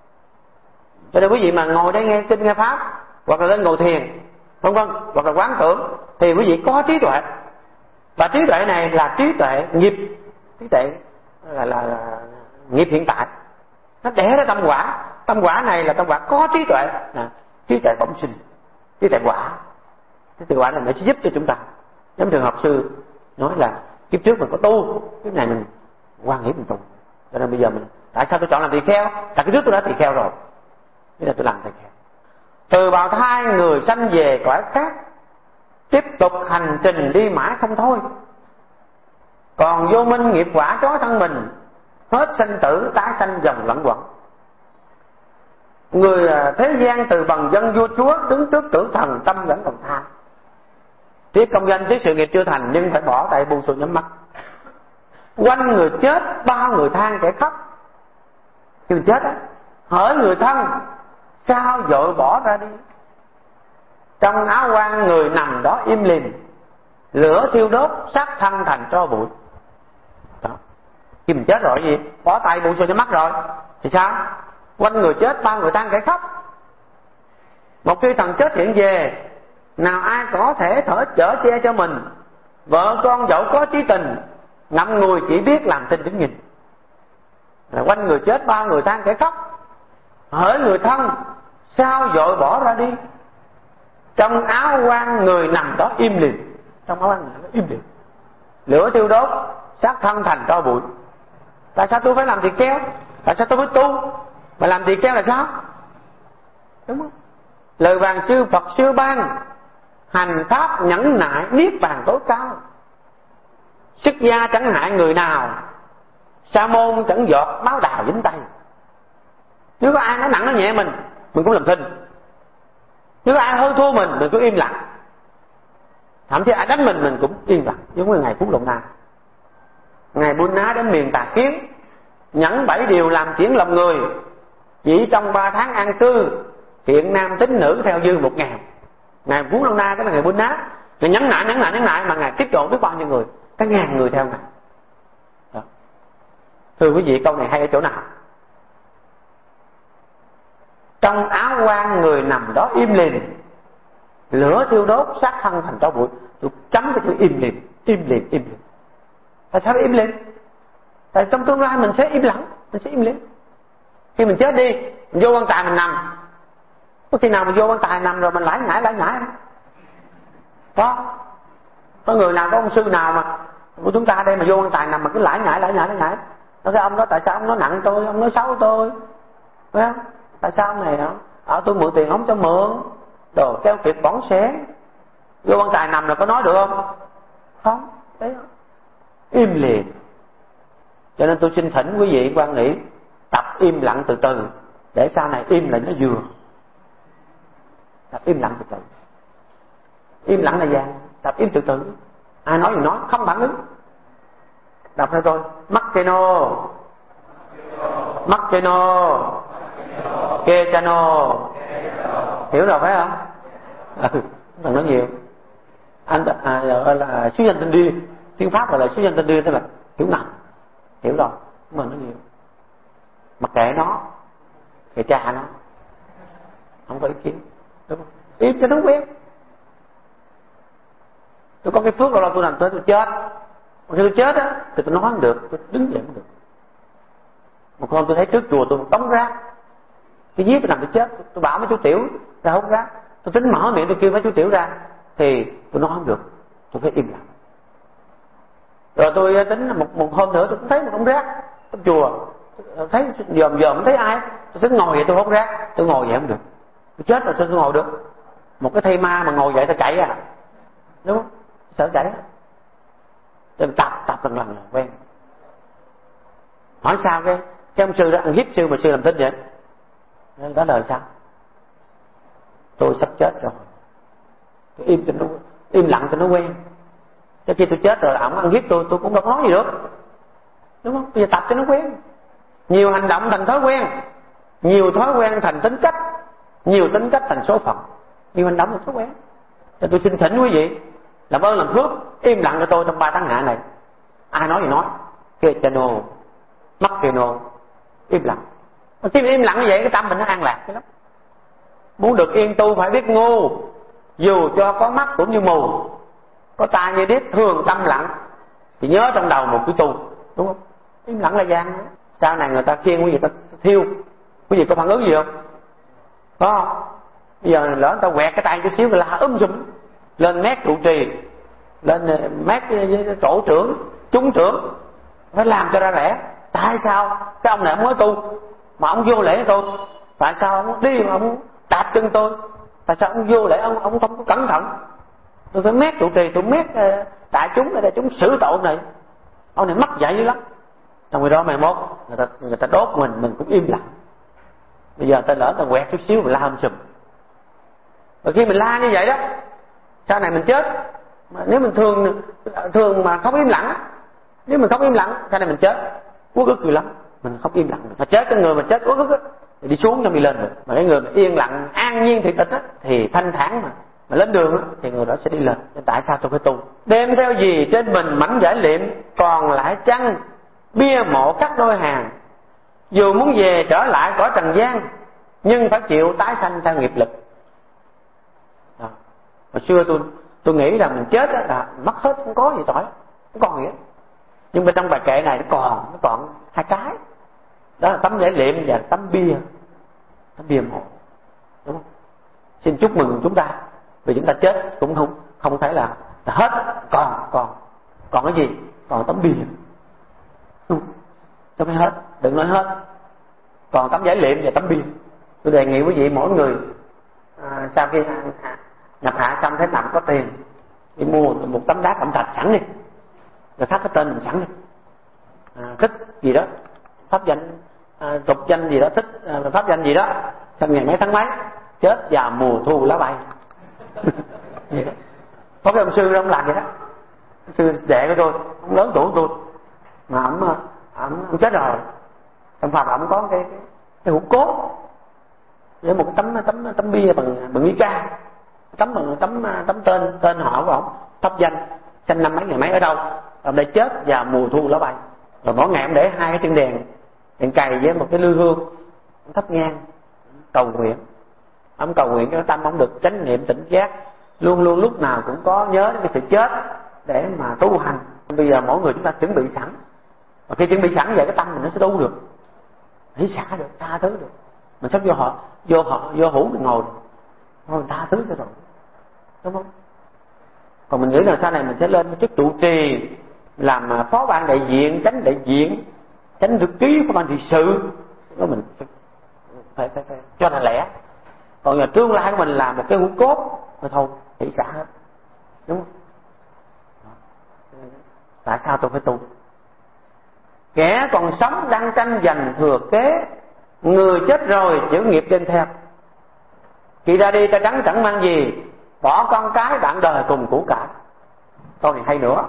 Speaker 1: Cho nên quý vị mà ngồi đây nghe kinh nghe pháp, hoặc là lên ngồi thiền, vân vân, hoặc là quán tưởng, thì quý vị có trí tuệ. Và trí tuệ này là trí tuệ nghiệp, trí tuệ là nghiệp hiện tại, nó đẻ ra tâm quả. Tâm quả này là tâm quả có trí tuệ, trí tuệ bẩm sinh, trí tuệ quả. Trí tuệ quả là nó sẽ giúp cho chúng ta. Giống trường học sư nói là kiếp trước mình có tu, kiếp này mình hoan hỷ mình tu. Cho nên bây giờ mình, tại sao tôi chọn làm tỳ kheo? Tại cái trước tôi đã tỳ kheo rồi, bây giờ tôi làm tỳ kheo. Từ bào thai người sanh về cõi khác, tiếp tục hành trình đi mãi không thôi. Còn vô minh nghiệp quả trói thân mình, hết sinh tử tái sanh dòng lẫn quẩn. Người thế gian từ bằng dân vua chúa, đứng trước tử thần tâm vẫn còn than. Tiếc công danh tiếc sự nghiệp chưa thành, nhưng phải bỏ tay buông xuôi nhắm mắt. Quanh người chết bao người than kẻ khóc. Khi mình chết á, hỡi người thân sao vội bỏ ra đi. Trong áo quan người nằm đó im lìm, lửa thiêu đốt xác thân thành tro bụi. Đó. Khi mình chết rồi gì, bỏ tay buông xuôi nhắm mắt rồi thì sao? Quanh người chết bao người than kẻ khóc. Một khi thần chết hiện về, nào ai có thể thở chở che cho mình. Vợ con dẫu có chí tình, ngậm ngùi chỉ biết làm thinh đứng nhìn. Quanh người chết bao người than kẻ khóc. Hỡi người thân sao vội bỏ ra đi. Trong áo quan người nằm đó im lìm. Trong áo quan người đó im lìm, lửa thiêu đốt xác thân thành tro bụi. Tại sao tôi phải làm tỳ kheo? Tại sao tôi phải tu? Mà làm tỳ kheo là sao? Đúng không? Lời vàng sư Phật xưa ban, hành pháp nhẫn nại niết bàn tối cao. Xuất gia chẳng hại người nào, sa môn chẳng giọt máu đào dính tay. Nếu có ai nói nặng nói nhẹ mình cũng làm thinh. Nếu có ai hơn thua mình cứ im lặng. Thậm chí ai đánh mình cũng im lặng. Giống như ngày Phú Lộng Na, ngày Buddha đến miền Tà Kiến, nhẫn 7 điều làm chuyển lòng người. Chỉ trong 3 tháng an cư, thiện nam tín nữ theo dư 1000. Ngày Phú Lộng Na đó là ngày Buddha, ngày nhẫn nại mà ngày tiếp độ biết bao nhiêu người, cả ngàn người theo ngài. Đó. Thưa quý vị, câu này hay ở chỗ nào? Trong áo quan người nằm đó im lìm, lửa thiêu đốt xác thân thành tro bụi. Tôi chấm cái chữ im lìm. Tại sao im lìm? Tại trong tương lai mình sẽ im lặng, mình sẽ im lìm. Khi mình chết đi, mình vô quan tài mình nằm. Có khi nào mình vô quan tài nằm rồi mình lải nhải không? Có người nào, có ông sư nào mà của chúng ta đây mà vô quan tài nằm mà cứ lải nhải. Nói cái ông đó tại sao ông nói nặng tôi, ông nói xấu tôi, phải không? Tại sao ông này hả? Tôi mượn tiền ông cho mượn, đồ keo kiệt bỏng xén. Vô quan tài nằm là có nói được không? Không, đấy không? Im lìm. Cho nên tôi xin thỉnh quý vị quan nghĩ tập im lặng từ từ, để sau này im lại nó vừa. Tập im lặng từ từ. Im lặng là gì? Tập im từ từ. Ai nói gì nói, không phản ứng. Đọc theo tôi. Makkeno Kechano. Hiểu rồi phải không? Thằng nói nhiều. Anh gọi là số danh tinh đi. Tiếng Pháp gọi là số danh tinh đi, tức là hiểu ngầm. Hiểu rồi, mà nó nhiều. Mặc kệ nó, kệ cha nó, không có ý kiến, đúng không? Im cho nó quen. Tôi có cái phước lâu tôi làm tới tôi chết. Khi tôi chết á thì tôi nói không được, tôi đứng dậy không được. Một hôm tôi thấy trước chùa tôi một đống rác, cái giết tôi nằm tôi chết. Tôi bảo mấy chú tiểu ra hút rác, tôi tính mở miệng tôi kêu mấy chú tiểu ra, thì tôi nói không được, tôi phải im lặng. Rồi tôi tính là một hôm nữa tôi cũng thấy một đống rác trong chùa, thấy dòm không thấy ai, tôi tính ngồi vậy tôi hút rác, tôi ngồi vậy không được, tôi chết rồi sao tôi ngồi được. Một cái thây ma mà ngồi vậy ta chạy à, đúng không? Sợ chạy. Tôi tập lần quen. Hỏi sao cái ông sư đó ăn hiếp sư mà sư làm thinh vậy? Đó lời sao? Tôi sắp chết rồi, tôi im lặng cho nó quen. Cho khi tôi chết rồi ổng ăn hiếp tôi cũng đâu nói gì được, đúng không? Bây giờ tập cho nó quen. Nhiều hành động thành thói quen, nhiều thói quen thành tính cách, nhiều tính cách thành số phận. Nhiều hành động thành thói quen. Cho tôi xin thỉnh quý vị làm ơn làm phước im lặng cho tôi trong 3 tháng hạ này. Ai nói gì nói, kia channel mắc piano, im lặng. Khi im lặng như vậy cái tâm mình nó an lạc cái lắm. Muốn được yên tu phải biết ngu, dù cho có mắt cũng như mù, có tai như điếc, thường tâm lặng, thì nhớ trong đầu một cái tu, đúng không? Im lặng là vàng. Sau này người ta khiêng quý vị ta thiêu, quý vị có phản ứng gì không? Có không? Bây giờ lỡ người ta quẹt cái tay chút xíu là sùm lên mét trụ trì, lên mét với tổ trưởng, chúng trưởng, phải làm cho ra lẽ. Tại sao cái ông này ông mới tu mà ông vô lễ tôi? Tại sao ông đi mà ông đạp chân tôi? Tại sao ông vô lễ ông không có cẩn thận? Tôi phải mét trụ trì, tôi mét đại chúng xử tội này. Ông này mắc dạy dữ lắm. Trong khi đó mai mốt người ta đốt mình cũng im lặng. Bây giờ ta lỡ ta quẹt chút xíu mà la sùm. Và khi mình la như vậy đó, sau này mình chết. Mà nếu mình thường mà không im lặng á, nếu mình không im lặng sau này mình chết uất ức cười lắm. Mình không im lặng, mà chết cái người mà chết uất ức á thì đi xuống cho mình lên được. Mà cái người mà yên lặng an nhiên thiệt tịch á thì thanh thản mà lên đường á thì người đó sẽ đi lên. Nên tại sao tôi phải tu? Đem theo gì trên mình mảnh giải liệm, còn lại chăng bia mộ cắt đôi hàng. Dù muốn về trở lại cõi trần gian, nhưng phải chịu tái sanh theo nghiệp lực. Hồi xưa tôi nghĩ rằng mình chết là mất hết, không có gì tội, không còn gì hết. Nhưng mà trong bài kệ này nó còn 2 cái. Đó là tấm giải liệm và tấm bia mộ, đúng không? Xin chúc mừng chúng ta, vì chúng ta chết cũng không phải là hết, còn cái gì? Còn tấm bia. Cho mới hết, đừng nói hết. Còn tấm giải liệm và tấm bia. Tôi đề nghị quý vị mỗi người sau khi nhập hạ xong thấy nằm có tiền, đi mua một tấm đá cẩm thạch sẵn đi, rồi khắc cái tên mình sẵn đi. Thích gì đó, pháp danh, tục danh gì đó, thích pháp danh gì đó, sang ngày mấy tháng mấy chết vào mùa thu lá bay. Có cái ông sư đó, ông làm vậy đó. Ông sư đệ của tôi, ông lớn tuổi của tôi, mà ông chết rồi. Trong phòng ông có cái hũ cốt với một cái tấm bia bằng mica, tấm tên họ của ông, pháp danh, sinh năm mấy ngày mấy ở đâu, ông để chết vào mùa thu lá bay. Rồi mỗi ngày ông để 2 cái chân đèn cày với một cái lư hương, ông thắp nhang cầu nguyện. Ông cầu nguyện cho tâm ông được chánh niệm tỉnh giác, luôn luôn lúc nào cũng có nhớ đến cái sự chết để mà tu hành. Bây giờ mỗi người chúng ta chuẩn bị sẵn, và khi chuẩn bị sẵn vậy cái tâm mình nó sẽ tu được, hỷ xả được, tha thứ được. Mình sắp vô hũ mình ngồi thôi, mình tha thứ cho rồi, đúng không? Còn mình nghĩ là sau này mình sẽ lên cái chức trụ trì, làm phó ban đại diện, chánh đại diện, chánh thư ký của ban trị sự, đó mình phải cho là lẽ. Còn giờ tương lai của mình là một cái hũ cốt rồi thôi, hỷ xả hết, đúng không? Tại sao tôi phải tu? Kẻ còn sống đang tranh giành thừa kế, người chết rồi chịu nghiệp trên theo. Khi ra đi ta chẳng mang gì, bỏ con cái bạn đời cùng củ cải. Câu này hay nữa.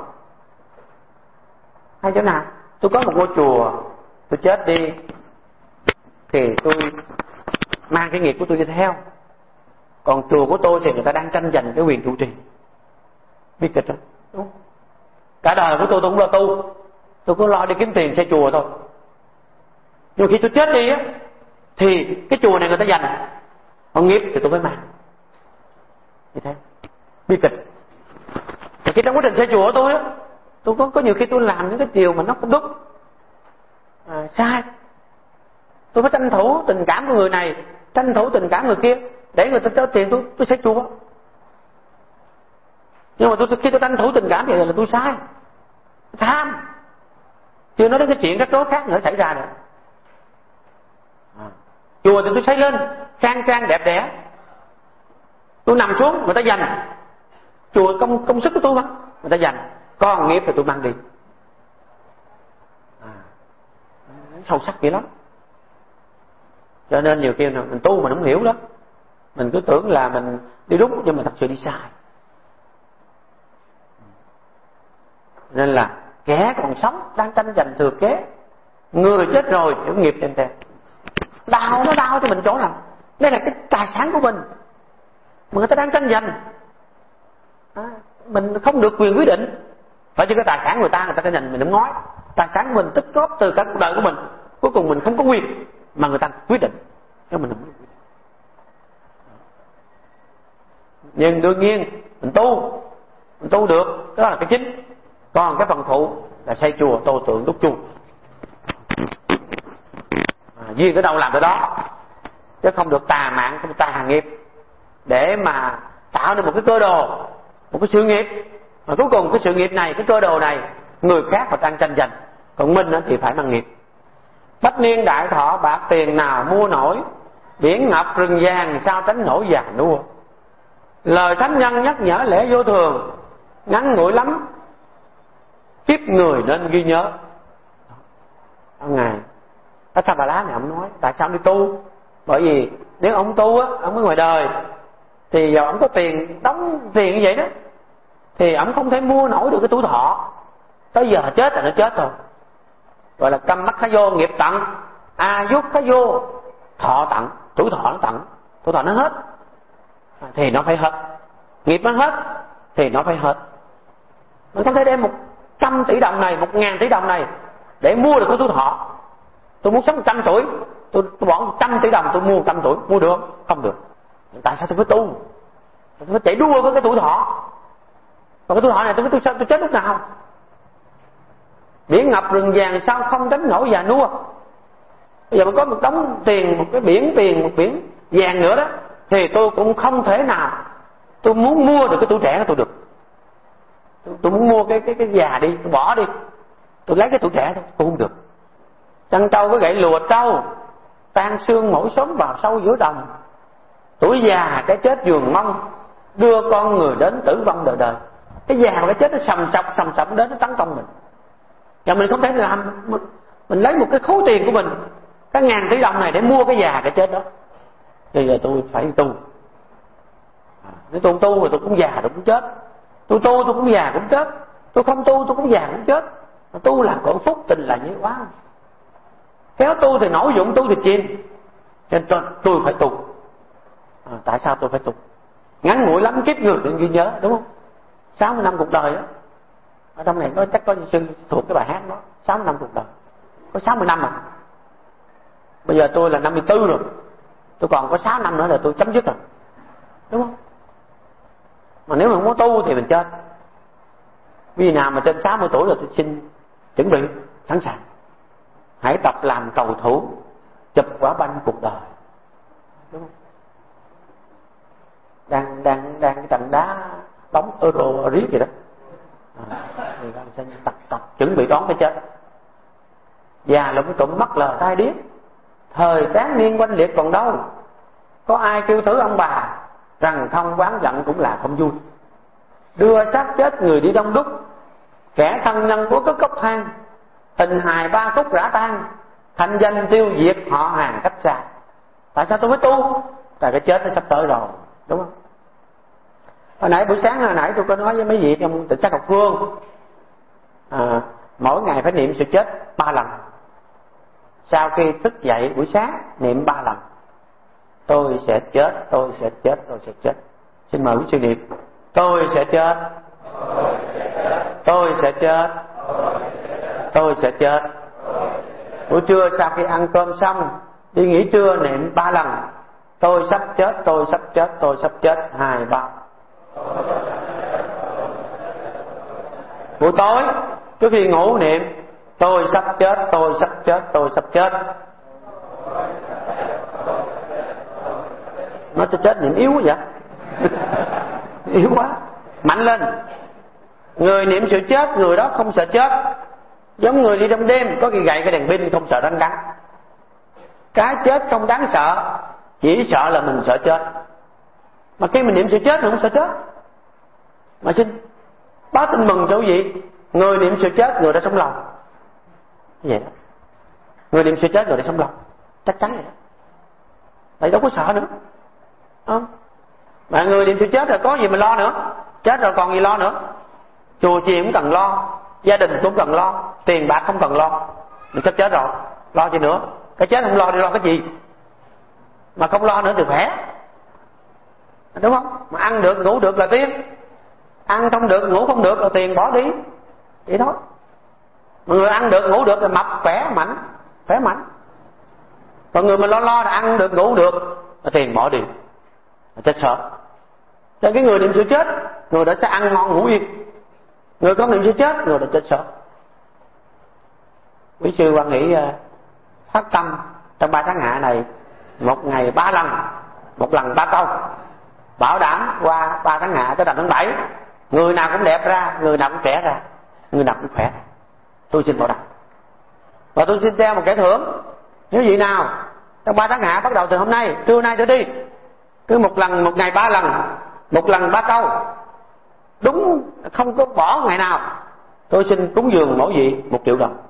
Speaker 1: Hay chỗ nào? Tôi có một ngôi chùa, tôi chết đi thì tôi mang cái nghiệp của tôi đi theo. Còn chùa của tôi thì người ta đang tranh giành cái quyền trụ trì. Biết kịch không? Đúng. Cả đời của tôi cũng lo tu, tôi cứ lo đi kiếm tiền xây chùa thôi. Nhưng khi tôi chết đi á thì cái chùa này người ta giành, còn nghiệp thì tôi mới mang. Như thế, bi kịch. Và khi trong quá trình xây chùa của tôi á, tôi có nhiều khi tôi làm những cái điều mà nó không đúng, sai, tôi phải tranh thủ tình cảm của người này, tranh thủ tình cảm người kia, để người ta cho tiền tôi xây chùa. Nhưng mà khi tôi tranh thủ tình cảm vậy là tôi sai, tham. Chưa nói đến cái chuyện rắc rối khác nữa xảy ra nữa. Chùa thì tôi xây lên khang trang đẹp đẽ, tôi nằm xuống người ta dành. Chùa công sức của tôi mà, người ta dành. Còn nghiệp thì tôi mang đi. Sâu sắc vậy lắm. Cho nên nhiều khi mình tu mà không hiểu đó, mình cứ tưởng là mình đi đúng nhưng mà thật sự đi sai. Nên là kẻ còn sống đang tranh giành thừa kế, người chết rồi chịu nghiệp trên tè. Đau nó đau cho mình chỗ nào. Đây là cái tài sản của mình mà người ta đang tranh giành. Mình không được quyền quyết định. Phải chứ cái tài sản người ta cái nhìn mình không nói. Tài sản của mình tích góp từ cả cuộc đời của mình, cuối cùng mình không có quyền mà người ta quyết định, chứ mình không có quyền. Nhưng đương nhiên mình tu được, đó là cái chính. Còn cái phần phụ là xây chùa, tô tượng, đúc chuông. Duyên ở đâu làm tới đó, chứ không được tà mạng, không được tà nghiệp để mà tạo nên một cái cơ đồ, một cái sự nghiệp mà cuối cùng cái sự nghiệp này, cái cơ đồ này người khác phải đang tranh giành, còn mình thì phải mang nghiệp. Bách niên đại thọ bạc tiền nào mua nổi, biển ngập rừng vàng sao tránh nổi già nua. Lời thánh nhân nhắc nhở lẽ vô thường, ngắn ngủi lắm kiếp người nên ghi nhớ. Ngài Sa-ba-lá này ông nói tại sao ông đi tu? Bởi vì nếu ông tu á, ông ở ngoài đời thì giờ ông có tiền, đóng tiền như vậy đó, thì ông không thể mua nổi được cái tuổi thọ. Tới giờ chết là nó chết rồi. Gọi là câm mắt khá vô nghiệp tận, a dút khá vô thọ tận. Tuổi thọ nó tận, tuổi thọ nó hết thì nó phải hết. Nghiệp nó hết thì nó phải hết. Mình không thể đem 100 tỷ đồng này, 1.000 tỷ đồng này để mua được cái tuổi thọ. Tôi muốn sống 100 tuổi, tôi bỏ 100 tỷ đồng tôi mua 100 tuổi, mua được không được. Tại sao tôi phải tu? Tôi phải chạy đua với cái tuổi thọ. Còn cái tuổi thọ này tôi chết lúc nào? Biển ngập rừng vàng sao không tránh nổi già nua. Bây giờ mà có một đống tiền, một cái biển tiền, một biển vàng nữa đó, thì tôi cũng không thể nào tôi muốn mua được cái tuổi trẻ của tôi được. Tôi muốn mua cái già đi, tôi bỏ đi, tôi lấy cái tuổi trẻ thôi, tôi không được. Trăng trâu với gậy lùa trâu, tan xương mỗi sớm vào sâu giữa đồng. Tuổi già cái chết giường mong, đưa con người đến tử vong đời đời. Cái già và cái chết nó sầm sập đến nó tấn công mình. Và mình không thể làm, mình lấy một cái khối tiền của mình, cái 1.000 tỷ đồng này để mua cái già cái chết đó. Bây giờ tôi phải tu. Nếu tôi không tu rồi tôi cũng già tôi cũng chết. Tôi tu tôi cũng già cũng chết. Tôi không tu tôi cũng già cũng chết. Tu là cội phúc, tình là như quá. Kéo tu thì nổi dụng, tu thì chìm. Cho nên tôi phải tu. Tại sao tôi phải tu? Ngắn ngủi lắm kiếp người đừng ghi nhớ, đúng không? 60 năm cuộc đời đó. Ở trong này nó chắc có sư thuộc cái bài hát đó, 60 năm cuộc đời. Có 60 năm à. Bây giờ tôi là 54 rồi, tôi còn có 6 năm nữa là tôi chấm dứt rồi, đúng không? Mà nếu mà không có tu thì mình chết. Vì nào mà trên 60 tuổi là tôi xin chuẩn bị sẵn sàng. Hãy tập làm cầu thủ, chụp quả banh cuộc đời, đúng không? Đang cái trận đá bóng Euro riết vậy đó. Thì đang xin tập chuẩn bị đón cái chết. Già lụm cụm mắt lờ tai điếc, thời tráng niên quanh liệt còn đâu. Có ai kêu thử ông bà rằng không oán giận cũng là không vui. Đưa xác chết người đi đông đúc, kẻ thân nhân của cất cốc than. Tình hài ba khúc rã tan, thành danh tiêu diệt họ hàng cách xa. Tại sao tôi mới tu? Tại cái chết nó sắp tới rồi, đúng không? Hồi nãy buổi sáng hồi nãy tôi có nói với mấy vị trong Tịnh Giác Học Phương, mỗi ngày phải niệm sự chết 3 lần. Sau khi thức dậy buổi sáng niệm 3 lần. Tôi sẽ chết, tôi sẽ chết, tôi sẽ chết. Xin mời quý sư niệm. Tôi sẽ chết, tôi sẽ chết, tôi sẽ chết. Buổi trưa sau khi ăn cơm xong, đi nghỉ trưa niệm 3 lần. Tôi sắp chết, tôi sắp chết, tôi sắp chết. 2, 3. Buổi tối trước khi ngủ niệm tôi sắp chết, tôi sắp chết, tôi sắp chết. Nói cho chết niệm yếu quá vậy. Yếu quá. Mạnh lên. Người niệm sự chết, người đó không sợ chết. Giống người đi trong đêm, có cái gậy cái đèn pin không sợ đánh cắn. Cái chết không đáng sợ, chỉ sợ là mình sợ chết. Mà khi mình niệm sự chết mình không sợ chết. Mà xin báo tin mừng cho quý vị, người niệm sự chết người đã sống lâu. Vậy đó. Người niệm sự chết người đã sống lâu, chắc chắn vậy đó. Tại đâu có sợ nữa, không? Mà người niệm sự chết rồi có gì mà lo nữa? Chết rồi còn gì lo nữa? Chùa chiền cũng cần lo, gia đình cũng cần lo, tiền bạc không cần lo. Mình sắp chết rồi, lo gì nữa? Cái chết không lo thì lo cái gì? Mà không lo nữa thì khỏe, đúng không? Mà ăn được ngủ được là tiền, ăn không được ngủ không được là tiền bỏ đi, vậy thôi. Mà người ăn được ngủ được là mập khỏe mạnh, khỏe mạnh. Còn người mà lo là ăn được ngủ được là tiền bỏ đi, là chết sợ. Cho cái người niệm sự chết, người đã sẽ ăn ngon ngủ yên. Người không niệm sự chết, người đã chết sợ. Quý sư quan nghĩ phát tâm trong 3 tháng hạ này, một ngày 3 lần, một lần 3 câu, bảo đảm qua 3 tháng hạ tới rằm tháng 7, người nào cũng đẹp ra, người nào cũng trẻ ra, người nào cũng khỏe. Tôi xin bảo đảm. Và tôi xin treo một cái thưởng. Nếu vị nào trong 3 tháng hạ bắt đầu từ hôm nay, trưa nay trở đi, cứ một lần, một ngày 3 lần, một lần 3 câu, đúng không có bỏ ngày nào, tôi xin cúng dường mỗi vị 1 triệu đồng.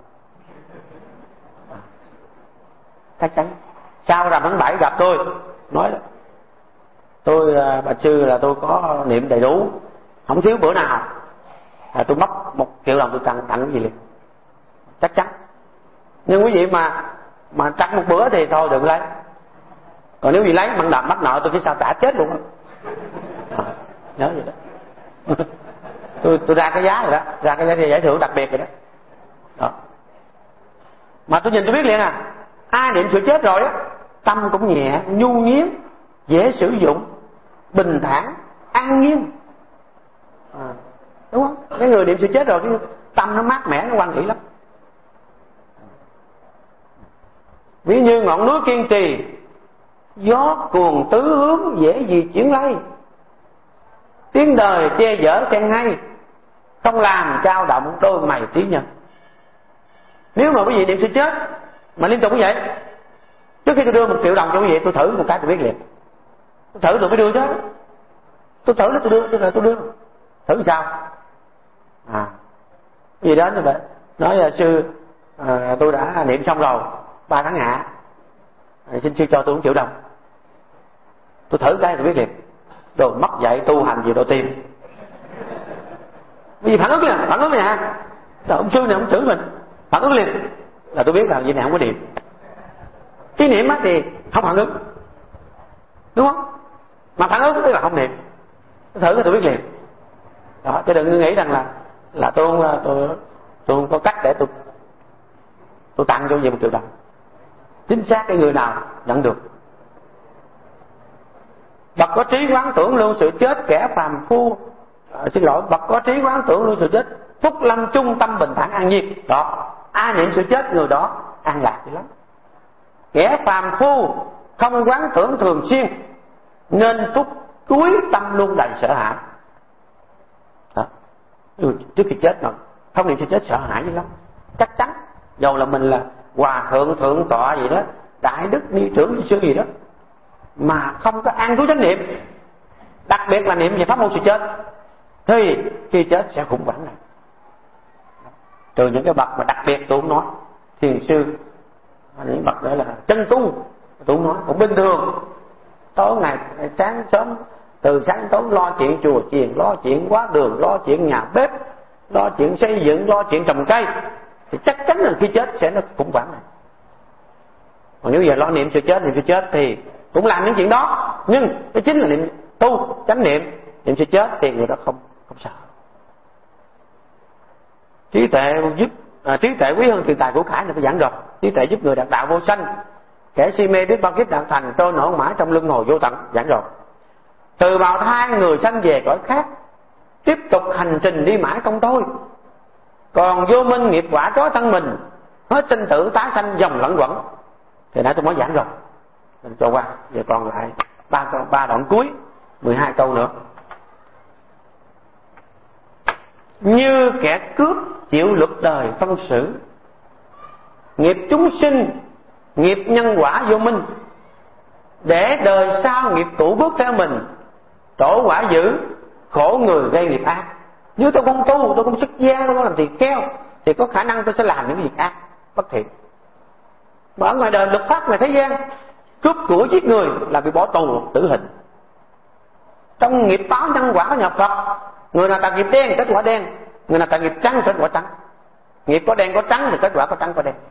Speaker 1: Chắc chắn. Sau rằm tháng 7 gặp tôi, nói tôi bà sư là tôi có niệm đầy đủ, không thiếu bữa nào, là tôi mất 1 triệu đồng tôi tặng cái gì liền. Chắc chắn. Nhưng quý vị mà chặt một bữa thì thôi đừng lấy. Còn nếu vì lấy bằng đạp mắc nợ tôi phía sau trả chết luôn. Nhớ vậy đó. tôi ra cái giá rồi đó, ra cái giải thưởng đặc biệt rồi đó. Mà tôi nhìn tôi biết liền à, ai niệm sự chết rồi á, tâm cũng nhẹ, nhu nhiếm, dễ sử dụng, bình thản, an nhiên. Đúng không? Cái người niệm sự chết rồi cái tâm nó mát mẻ, nó hoan hỷ lắm. Ví như ngọn núi kiên trì, gió cuồng tứ hướng dễ gì chuyển lay. Tiếng đời che dở khen hay, không làm trao động đôi mày trí nhân. Nếu mà quý vị niệm sự chết mà liên tục như vậy, trước khi tôi đưa 1 triệu đồng cho quý vị, tôi thử một cái tôi biết liền. Tôi thử rồi mới đưa chứ. Tôi thử là tôi đưa. Thử sao? Gì đó như vậy. Nói sư tôi đã niệm xong rồi 3 tháng hạ, xin sư cho tôi 1 triệu đồng. Tôi thử cái tôi biết liền. Đồ mất dạy tu hành gì đồ tìm. Vì phản ứng liền hả? Rồi ông sư này ông chửi mình, phản ứng liền là tôi biết là gì này không có niệm. Cái niệm á thì không phản ứng, đúng không? Mà phản ứng tức là không niệm. Tôi thử cái tôi biết liền. Đó, chứ đừng nghĩ rằng là tôi không có cách để tôi tặng cho gì 1 triệu đồng. Chính xác cái người nào nhận được. Bậc có trí quán tưởng luôn sự chết kẻ phàm phu, bậc có trí quán tưởng luôn sự chết, phúc lâm chung tâm bình thản an nhiên. Đó, ai niệm sự chết người đó an lạc dữ lắm. Kẻ phàm phu không quán tưởng thường xuyên, nên phút cuối tâm luôn đầy sợ hãi. Đó. Trước khi chết rồi không niệm sự chết sợ hãi dữ lắm. Chắc chắn dầu là mình là hòa thượng thượng tọa gì đó, đại đức ni trưởng ni sư gì đó, mà không có an trú chánh niệm, đặc biệt là niệm về pháp môn sự chết, thì khi chết sẽ khủng hoảng này. Trừ những cái bậc mà đặc biệt tôi không nói, thiền sư, những bậc đó là chân tu tôi không nói, cũng bình thường. Tối ngày sáng sớm, từ sáng tối lo chuyện chùa chiền, lo chuyện quá đường, lo chuyện nhà bếp, lo chuyện xây dựng, lo chuyện trồng cây, thì chắc chắn là khi chết sẽ nó khủng hoảng này. Còn nếu giờ lo niệm sự chết thì cũng làm những chuyện đó, nhưng cái chính là niệm tu chánh niệm sự chết thì người đó không sợ. Trí tuệ quý hơn tiền tài của cải là phải giảng rồi. Trí tuệ giúp người đạt đạo vô sanh, kẻ si mê biết bao kiếp đạt thành, trôi nổi mãi trong luân hồi vô tận, giảng rồi. Từ bào thai người sanh về cõi khác, tiếp tục hành trình đi mãi không thôi. Còn vô minh nghiệp quả trói thân mình, hết sinh tử tái sanh dòng lẫn quẩn. Thì nãy tôi mới giảng rồi, mình cho qua. Giờ còn lại ba đoạn cuối 12 câu nữa. Như kẻ cướp chịu luật đời phân xử, nghiệp chúng sinh, nghiệp nhân quả vô minh, để đời sau nghiệp cũ bước theo mình, trổ quả dữ, khổ người gây nghiệp ác. Nếu tôi không tu, tôi không xuất gia, tôi không làm tỳ kheo, thì có khả năng tôi sẽ làm những việc ác, bất thiện. Mà ở ngoài đời luật pháp ngoài thế gian, cướp của giết người là bị bỏ tù tử hình. Trong nghiệp báo nhân quả của nhà Phật, người nào tạo nghiệp đen kết quả đen, người nào tạo nghiệp trắng kết quả trắng. Nghiệp có đen có trắng thì kết quả có trắng có đen.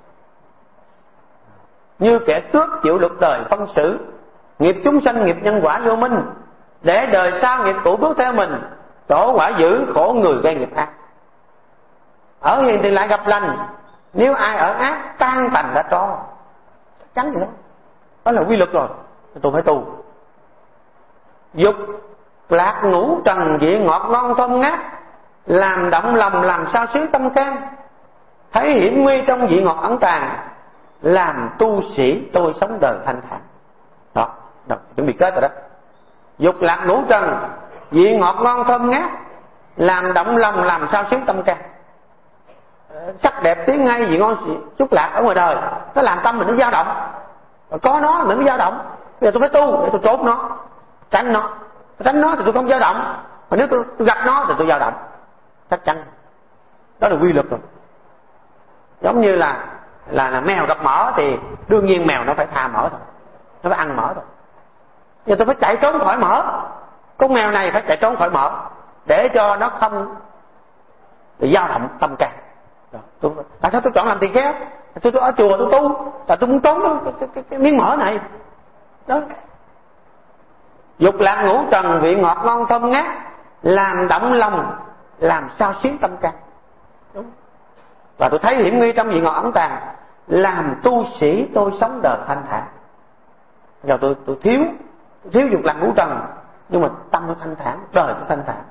Speaker 1: Như kẻ cướp chịu luật đời phân xử, nghiệp chúng sanh nghiệp nhân quả vô minh, để đời sau nghiệp cũ bước theo mình, trổ quả dữ, khổ người gây nghiệp ác. Ở hiền thì lại gặp lành, nếu ai ở ác tan tành đã tro. Chắn vậy đó. Đó là quy luật rồi, tôi phải tu. Dục lạc ngũ trần vị ngọt ngon thơm ngát, làm động lòng làm sao xuyến tâm can. Thấy hiểm nguy trong vị ngọt ẩn tàng, làm tu sĩ tôi sống đời thanh thản. Đó, chuẩn bị kết rồi đó. Dục lạc ngũ trần vị ngọt ngon thơm ngát, làm động lòng làm sao xuyến tâm can. Sắc đẹp tiếng hay vị ngon xúc lạc ở ngoài đời, nó làm tâm mình nó dao động. Có nó mình mới dao động. Bây giờ tôi phải tu để tôi trốn nó, tránh nó. Tránh nó thì tôi không dao động, mà nếu tôi gặp nó thì tôi dao động, chắc chắn. Đó là quy luật rồi. Giống như là mèo gặp mỡ thì đương nhiên mèo nó phải tha mỡ thôi, nó phải ăn mỡ thôi. Giờ tôi phải chạy trốn khỏi mỡ. Con mèo này phải chạy trốn khỏi mỡ để cho nó không bị dao động tâm can. Tại sao tôi chọn làm tỳ kheo? Tôi ở chùa tôi tu, tại tôi muốn trốn cái miếng mỡ này. Đó. Dục lạc ngũ trần vị ngọt ngon thơm ngát, làm động lòng làm sao xuyến tâm can. Đúng. Và tôi thấy hiểm nguy trong vị ngọt ẩn tàng, làm tu sĩ tôi sống đời thanh thản. Giờ tôi thiếu dục lạc ngũ trần, nhưng mà tâm tôi thanh thản, đời tôi thanh thản.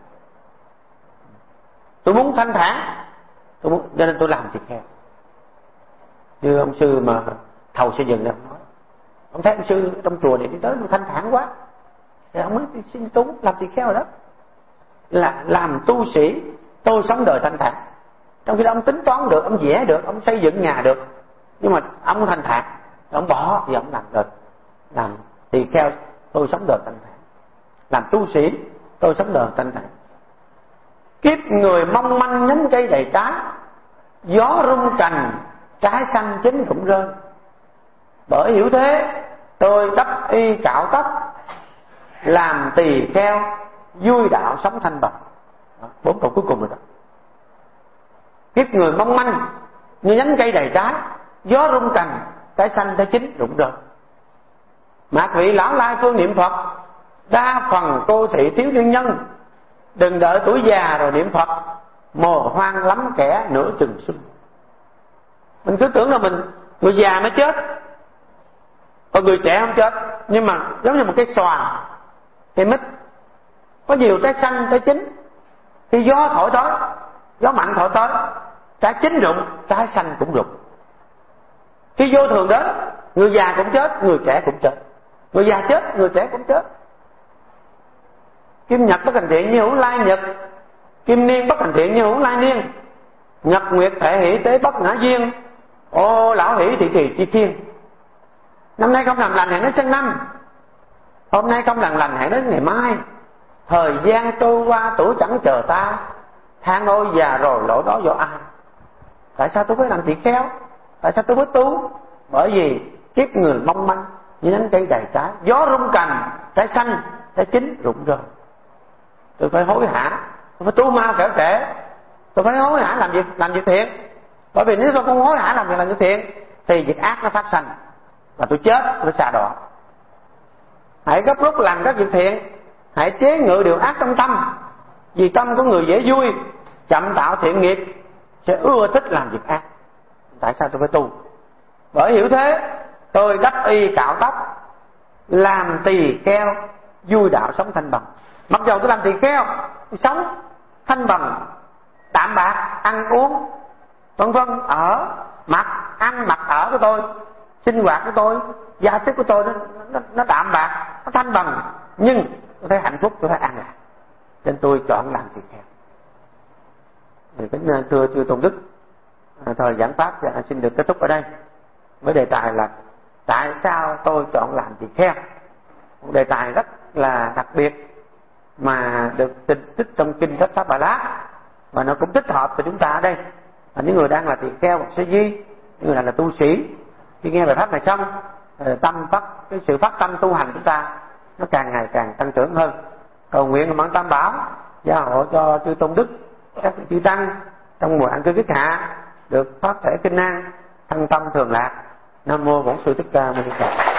Speaker 1: Tôi muốn thanh thản, cho nên tôi làm tỳ kheo. Như ông sư mà thầu xây dựng đó, ông nói, ông thấy ông sư trong chùa này đi tới mà thanh thản quá, thì ông mới đi xin tu làm tỳ kheo rồi đó. Là làm tu sĩ tôi sống đời thanh thản. Trong khi đó ông tính toán được, ông vẽ được, ông xây dựng nhà được, nhưng mà ông thanh thản, ông bỏ thì ông làm được. Làm tỳ kheo tôi sống đời thanh thản, làm tu sĩ tôi sống đời thanh thản. Kiếp người mong manh nhánh cây đầy trái, gió rung cành trái xanh chín rụng rơi. Bởi hiểu thế tôi đắp y cạo tóc, làm tỳ kheo vui đạo sống thanh bạch. 4 câu cuối cùng rồi đó. Kiếp người mong manh như nhánh cây đầy trái, gió rung cành trái xanh trái chín rụng rơi. Mạc vị lão lai phương niệm Phật, đa phần cô thị thiếu niên nhân. Đừng đợi tuổi già rồi niệm Phật, mồ hoang lắm kẻ nửa chừng xuân. Mình cứ tưởng là người già mới chết, còn người trẻ không chết. Nhưng mà giống như một cái xoàn, cây mít, có nhiều trái xanh trái chín. Khi gió thổi tới, gió mạnh thổi tới, trái chín rụng, trái xanh cũng rụng. Khi vô thường đến, người già cũng chết, người trẻ cũng chết. Người già chết, người trẻ cũng chết. Kim nhật bất hành thiện như hữu lai nhật, kim niên bất hành thiện như hữu lai niên. Nhật nguyệt thể hỷ tế bất ngã duyên, ô lão hỷ thị trì chi thiên. Năm nay không làm lành hẹn đến sang năm, hôm nay không làm lành hẹn đến ngày mai. Thời gian trôi qua tuổi chẳng chờ ta, than ôi già rồi lỗi đó do ai. Tại sao tôi phải làm tỳ kheo? Tại sao tôi phải tu? Bởi vì kiếp người mong manh như nhánh cây đầy trái, gió rung cành trái xanh trái chín rụng rơi. Tôi phải hối hả, tôi phải tu mau kẻo trễ, tôi phải hối hả làm việc thiện. Bởi vì nếu tôi không hối hả làm việc thiện thì việc ác nó phát sinh và tôi chết, tôi xa đọa. Hãy gấp rút làm các việc thiện, hãy chế ngự điều ác trong tâm, vì tâm của người dễ vui, chậm tạo thiện nghiệp, sẽ ưa thích làm việc ác. Tại sao tôi phải tu? Bởi hiểu thế tôi đắp y cạo tóc, làm tỳ kheo vui đạo sống thanh bằng. Mặc dù tôi làm tỳ kheo, tôi sống thanh bằng, đạm bạc, ăn uống vân vân, ở mặc ăn mặc ở của tôi, sinh hoạt của tôi, gia tiếp của tôi nó đạm bạc, nó thanh bằng, nhưng tôi thấy hạnh phúc, tôi thấy an lạc, nên tôi chọn làm tỳ kheo. Kính thưa chư tôn đức, thời giảng pháp xin được kết thúc ở đây với đề tài là tại sao tôi chọn làm tỳ kheo. Một đề tài rất là đặc biệt mà được tích trong kinh Thích Pháp Bà La, và nó cũng thích hợp với chúng ta ở đây. Những người đang là tỳ kheo hoặc sa di, những người là tu sĩ, khi nghe bài pháp này xong, cái sự phát tâm tu hành chúng ta nó càng ngày càng tăng trưởng hơn. Cầu nguyện mãn tam bảo gia hộ cho chư tôn đức, các chư tăng trong mùa an cư kiết hạ được phát thể kinh an, thân tâm thường lạc. Nam mô Bổn Sư Thích Ca Mâu Ni Phật.